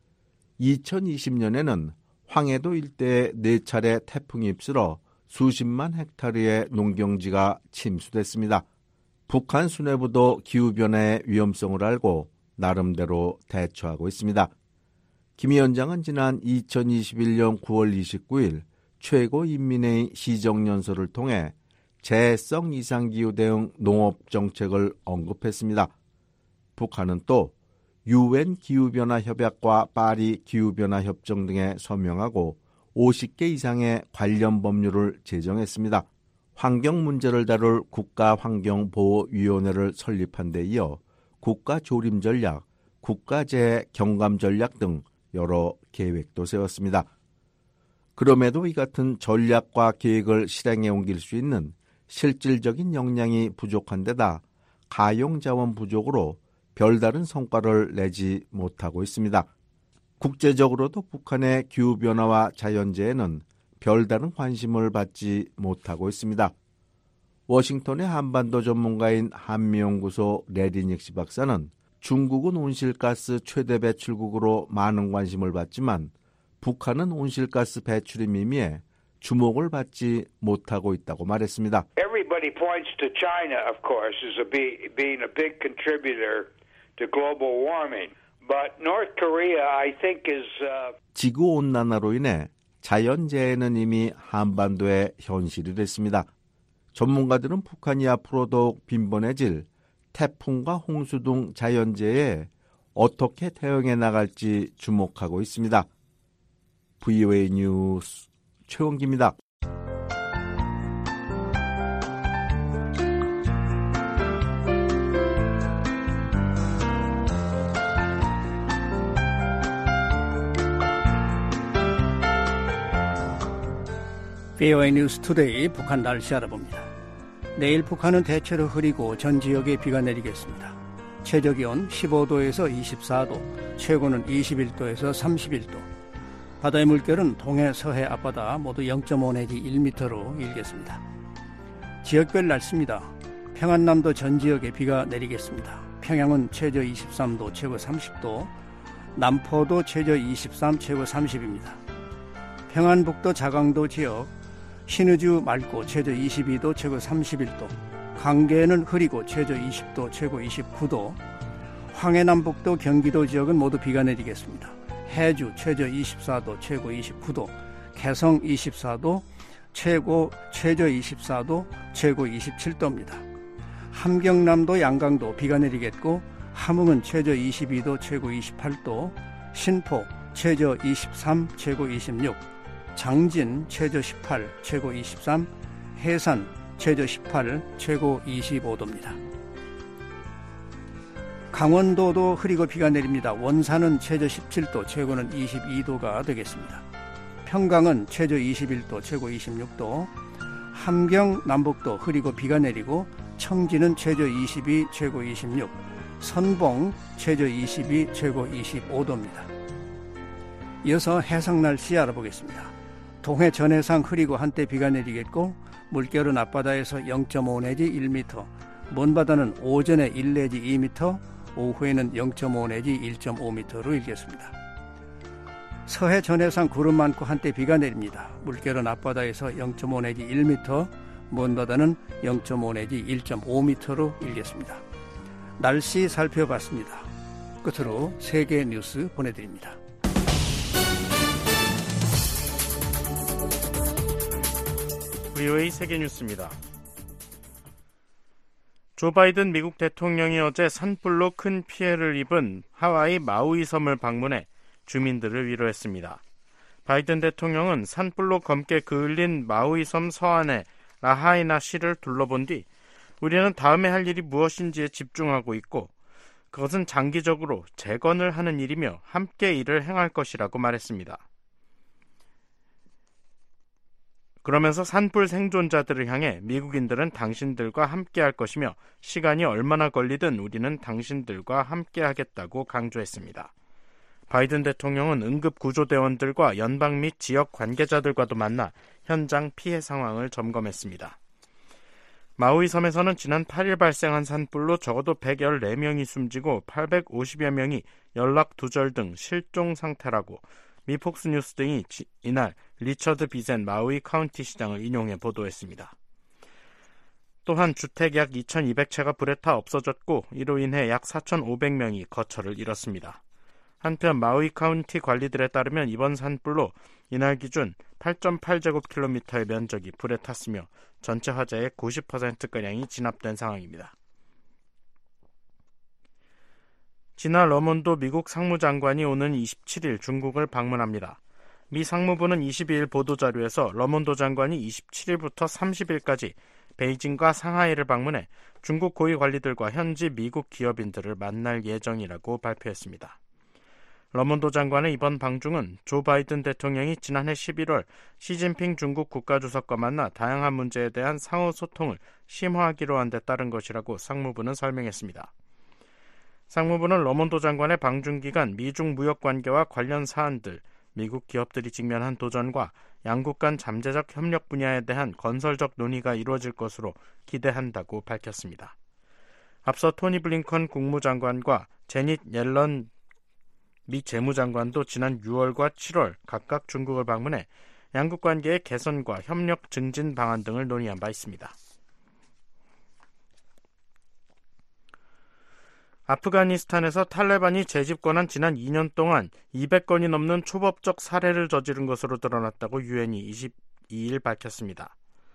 2020년에는 황해도 일대에 4차례 태풍이 휩쓸어 수십만 헥타르의 농경지가 침수됐습니다. 북한 수뇌부도 기후변화의 위험성을 알고 나름대로 대처하고 있습니다. 김 위원장은 지난 2021년 9월 29일 최고인민회의 시정연설을 통해 재해성 이상기후 대응 농업정책을 언급했습니다. 북한은 또 UN 기후변화협약과 파리 기후변화협정 등에 서명하고 50개 이상의 관련 법률을 제정했습니다. 환경 문제를 다룰 국가환경보호위원회를 설립한 데 이어 국가조림전략, 국가재해 경감전략 등 여러 계획도 세웠습니다. 그럼에도 이 같은 전략과 계획을 실행에 옮길 수 있는 실질적인 역량이 부족한 데다 가용자원 부족으로 별다른 성과를 내지 못하고 있습니다. 국제적으로도 북한의 기후변화와 자연재해는 별다른 관심을 받지 못하고 있습니다. 워싱턴의 한반도 전문가인 한미연구소 레리닉시 박사는 중국은 온실가스 최대 배출국으로 많은 관심을 받지만 북한은 온실가스 배출의 미미에 주목을 받지 못하고 있다고 말했습니다. Everybody points to China, of course, as being a big contributor to global warming. But North Korea, I think, is 지구 온난화로 인해 자연재해는 이미 한반도의 현실이 됐습니다. 전문가들은 북한이 앞으로 더욱 빈번해질 태풍과 홍수 등 자연재해에 어떻게 대응해 나갈지 주목하고 있습니다. VOA 뉴스 최원기입니다. VOA 뉴스 투데이 북한 날씨 알아봅니다. 내일 북한은 대체로 흐리고 전 지역에 비가 내리겠습니다. 최저기온 15도에서 24도, 최고는 21도에서 31도. 바다의 물결은 동해, 서해 앞바다 모두 0.5 내지 1m로 일겠습니다. 지역별 날씨입니다. 평안남도 전 지역에 비가 내리겠습니다. 평양은 최저 23도, 최고 30도, 남포도 최저 23, 최고 30입니다. 평안북도 자강도 지역, 신의주 맑고 최저 22도, 최고 31도, 강계는 흐리고 최저 20도, 최고 29도, 황해남북도 경기도 지역은 모두 비가 내리겠습니다. 해주 최저 24도, 최고 29도, 개성 24도, 최저 24도, 최고 27도입니다. 함경남도 양강도 비가 내리겠고 함흥은 최저 22도, 최고 28도, 신포 최저 23, 최고 26, 장진 최저 18, 최고 23, 해산 최저 18, 최고 25도입니다. 강원도도 흐리고 비가 내립니다. 원산은 최저 17도, 최고는 22도가 되겠습니다. 평강은 최저 21도, 최고 26도, 함경 남북도 흐리고 비가 내리고 청진은 최저 22, 최고 26, 선봉 최저 22, 최고 25도입니다. 이어서 해상 날씨 알아보겠습니다. 동해 전해상 흐리고 한때 비가 내리겠고 물결은 앞바다에서 0.5 내지 1m, 먼바다는 오전에 1 내지 2m, 오후에는 0.5 내지 1.5m로 일겠습니다. 서해 전해상 구름 많고 한때 비가 내립니다. 물결은 앞바다에서 0.5 내지 1m, 먼바다는 0.5 내지 1.5m로 일겠습니다. 날씨 살펴봤습니다. 끝으로 세계 뉴스 보내드립니다. VOA 세계뉴스입니다. 조 바이든 미국 대통령이 어제 산불로 큰 피해를 입은 하와이 마우이 섬을 방문해 주민들을 위로했습니다. 바이든 대통령은 산불로 검게 그을린 마우이 섬 서안의 라하이나 시를 둘러본 뒤 우리는 다음에 할 일이 무엇인지에 집중하고 있고 그것은 장기적으로 재건을 하는 일이며 함께 일을 행할 것이라고 말했습니다. 그러면서 산불 생존자들을 향해 미국인들은 당신들과 함께할 것이며 시간이 얼마나 걸리든 우리는 당신들과 함께하겠다고 강조했습니다. 바이든 대통령은 응급구조대원들과 연방 및 지역 관계자들과도 만나 현장 피해 상황을 점검했습니다. 마우이 섬에서는 지난 8일 발생한 산불로 적어도 114명이 숨지고 850여 명이 연락 두절 등 실종 상태라고 미 폭스뉴스 등이 이날 리처드 비센 마우이 카운티 시장을 인용해 보도했습니다. 또한 주택 약 2,200채가 불에 타 없어졌고 이로 인해 약 4,500명이 거처를 잃었습니다. 한편 마우이 카운티 관리들에 따르면 이번 산불로 이날 기준 8.8제곱킬로미터의 면적이 불에 탔으며 전체 화재의 90%가량이 진압된 상황입니다. 지나 러몬도 미국 상무장관이 오는 27일 중국을 방문합니다. 미 상무부는 22일 보도자료에서 러몬도 장관이 27일부터 30일까지 베이징과 상하이를 방문해 중국 고위 관리들과 현지 미국 기업인들을 만날 예정이라고 발표했습니다. 러몬도 장관의 이번 방중은 조 바이든 대통령이 지난해 11월 시진핑 중국 국가주석과 만나 다양한 문제에 대한 상호 소통을 심화하기로 한 데 따른 것이라고 상무부는 설명했습니다. 상무부는 러몬도 장관의 방중 기간 미중 무역 관계와 관련 사안들, 미국 기업들이 직면한 도전과 양국 간 잠재적 협력 분야에 대한 건설적 논의가 이루어질 것으로 기대한다고 밝혔습니다. 앞서 토니 블링컨 국무장관과 제닛 옐런 미 재무장관도 지난 6월과 7월 각각 중국을 방문해 양국 관계의 개선과 협력 증진 방안 등을 논의한 바 있습니다. 아프가니스탄에서 탈레반이 재집권한 지난 2년 동안 200건이 넘는 초법적 살해를 저지른 것으로 드러났다고 유엔이 22일 밝혔습니다.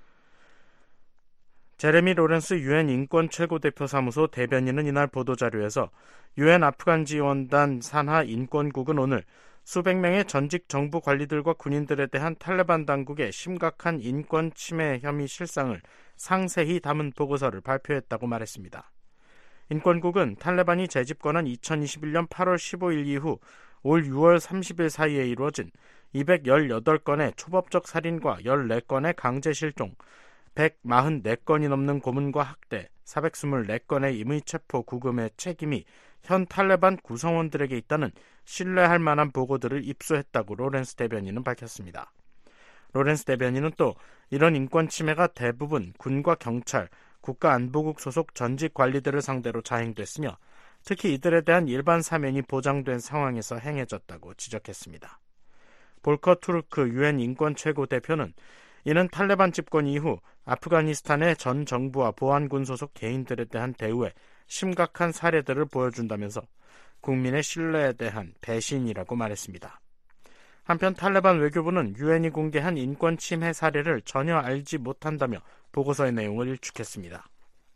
제레미 로렌스 유엔 인권 최고대표 사무소 대변인은 이날 보도자료에서 유엔 아프간 지원단 산하 인권국은 오늘 수백 명의 전직 정부 관리들과 군인들에 대한 탈레반 당국의 심각한 인권 침해 혐의 실상을 상세히 담은 보고서를 발표했다고 말했습니다. 인권국은 탈레반이 재집권한 2021년 8월 15일 이후 올 6월 30일 사이에 이루어진 218건의 초법적 살인과 14건의 강제 실종, 144건이 넘는 고문과 학대, 424건의 임의체포 구금의 책임이 현 탈레반 구성원들에게 있다는 신뢰할 만한 보고들을 입수했다고 로렌스 대변인은 밝혔습니다. 로렌스 대변인은 또 이런 인권 침해가 대부분 군과 경찰, 국가안보국 소속 전직 관리들을 상대로 자행됐으며 특히 이들에 대한 일반 사면이 보장된 상황에서 행해졌다고 지적했습니다. 볼커 투르크 유엔 인권 최고 대표는 이는 탈레반 집권 이후 아프가니스탄의 전 정부와 보안군 소속 개인들에 대한 대우에 심각한 사례들을 보여준다면서 국민의 신뢰에 대한 배신이라고 말했습니다. 한편 탈레반 외교부는 유엔이 공개한 인권 침해 사례를 전혀 알지 못한다며 보고서의 내용을 일축했습니다.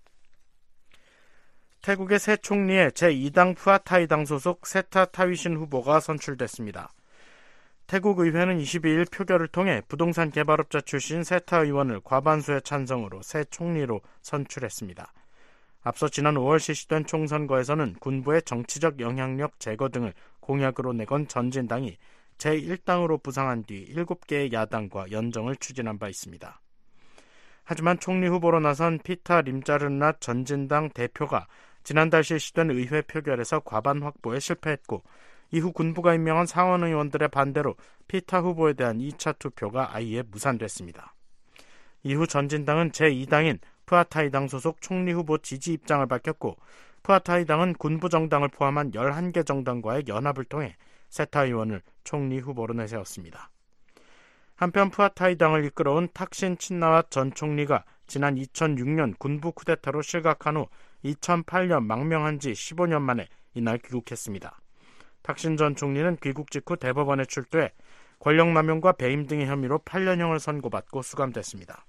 태국의 새 총리의 제2당 푸아타이당 소속 세타 타위신 후보가 선출됐습니다. 태국 의회는 22일 표결을 통해 부동산 개발업자 출신 세타 의원을 과반수의 찬성으로 새 총리로 선출했습니다. 앞서 지난 5월 실시된 총선거에서는 군부의 정치적 영향력 제거 등을 공약으로 내건 전진당이 제1당으로 부상한 뒤 7개의 야당과 연정을 추진한 바 있습니다. 하지만 총리 후보로 나선 피타 림자르낫 전진당 대표가 지난달 실시된 의회 표결에서 과반 확보에 실패했고 이후 군부가 임명한 상원 의원들의 반대로 피타 후보에 대한 2차 투표가 아예 무산됐습니다. 이후 전진당은 제2당인 푸아타이당 소속 총리 후보 지지 입장을 밝혔고 푸아타이당은 군부 정당을 포함한 11개 정당과의 연합을 통해 세타 의원을 총리 후보로 내세웠습니다. 한편 푸아타이당을 이끌어온 탁신 친나왓 전 총리가 지난 2006년 군부 쿠데타로 실각한 후 2008년 망명한 지 15년 만에 이날 귀국했습니다. 탁신 전 총리는 귀국 직후 대법원에 출두해 권력남용과 배임 등의 혐의로 8년형을 선고받고 수감됐습니다.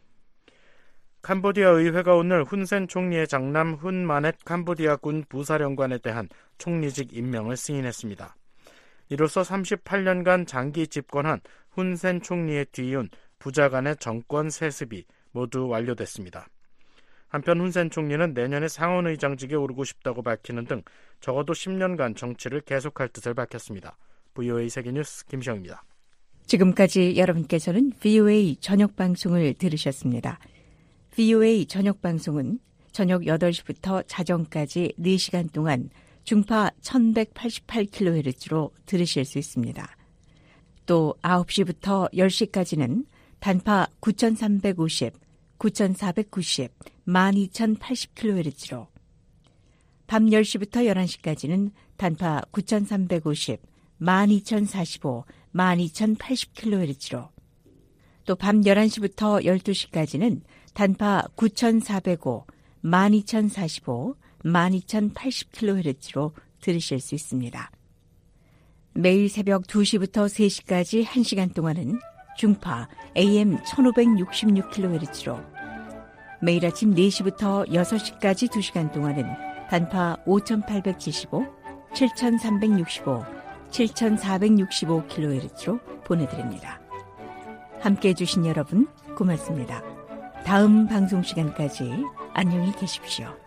캄보디아 의회가 오늘 훈센 총리의 장남 훈마넷 캄보디아군 부사령관에 대한 총리직 임명을 승인했습니다. 이로써 38년간 장기 집권한 훈센 총리의 뒤이은 부자 간의 정권 세습이 모두 완료됐습니다. 한편 훈센 총리는 내년에 상원의장직에 오르고 싶다고 밝히는 등 적어도 10년간 정치를 계속할 뜻을 밝혔습니다. VOA 세계뉴스 김시영입니다. 지금까지 여러분께서는 VOA 저녁방송을 들으셨습니다. VOA 저녁방송은 저녁 8시부터 자정까지 4시간 동안 중파 1188kHz로 들으실 수 있습니다. 또 9시부터 10시까지는 단파 9350, 9490, 12080kHz로 밤 10시부터 11시까지는 단파 9350, 12045, 12080kHz로 또 밤 11시부터 12시까지는 단파 9405, 12045, 12080kHz로 들으실 수 있습니다. 매일 새벽 2시부터 3시까지 1시간 동안은 중파 AM 1566kHz로 매일 아침 4시부터 6시까지 2시간 동안은 단파 5875, 7365, 7465kHz로 보내드립니다. 함께해 주신 여러분 고맙습니다. 다음 방송 시간까지 안녕히 계십시오.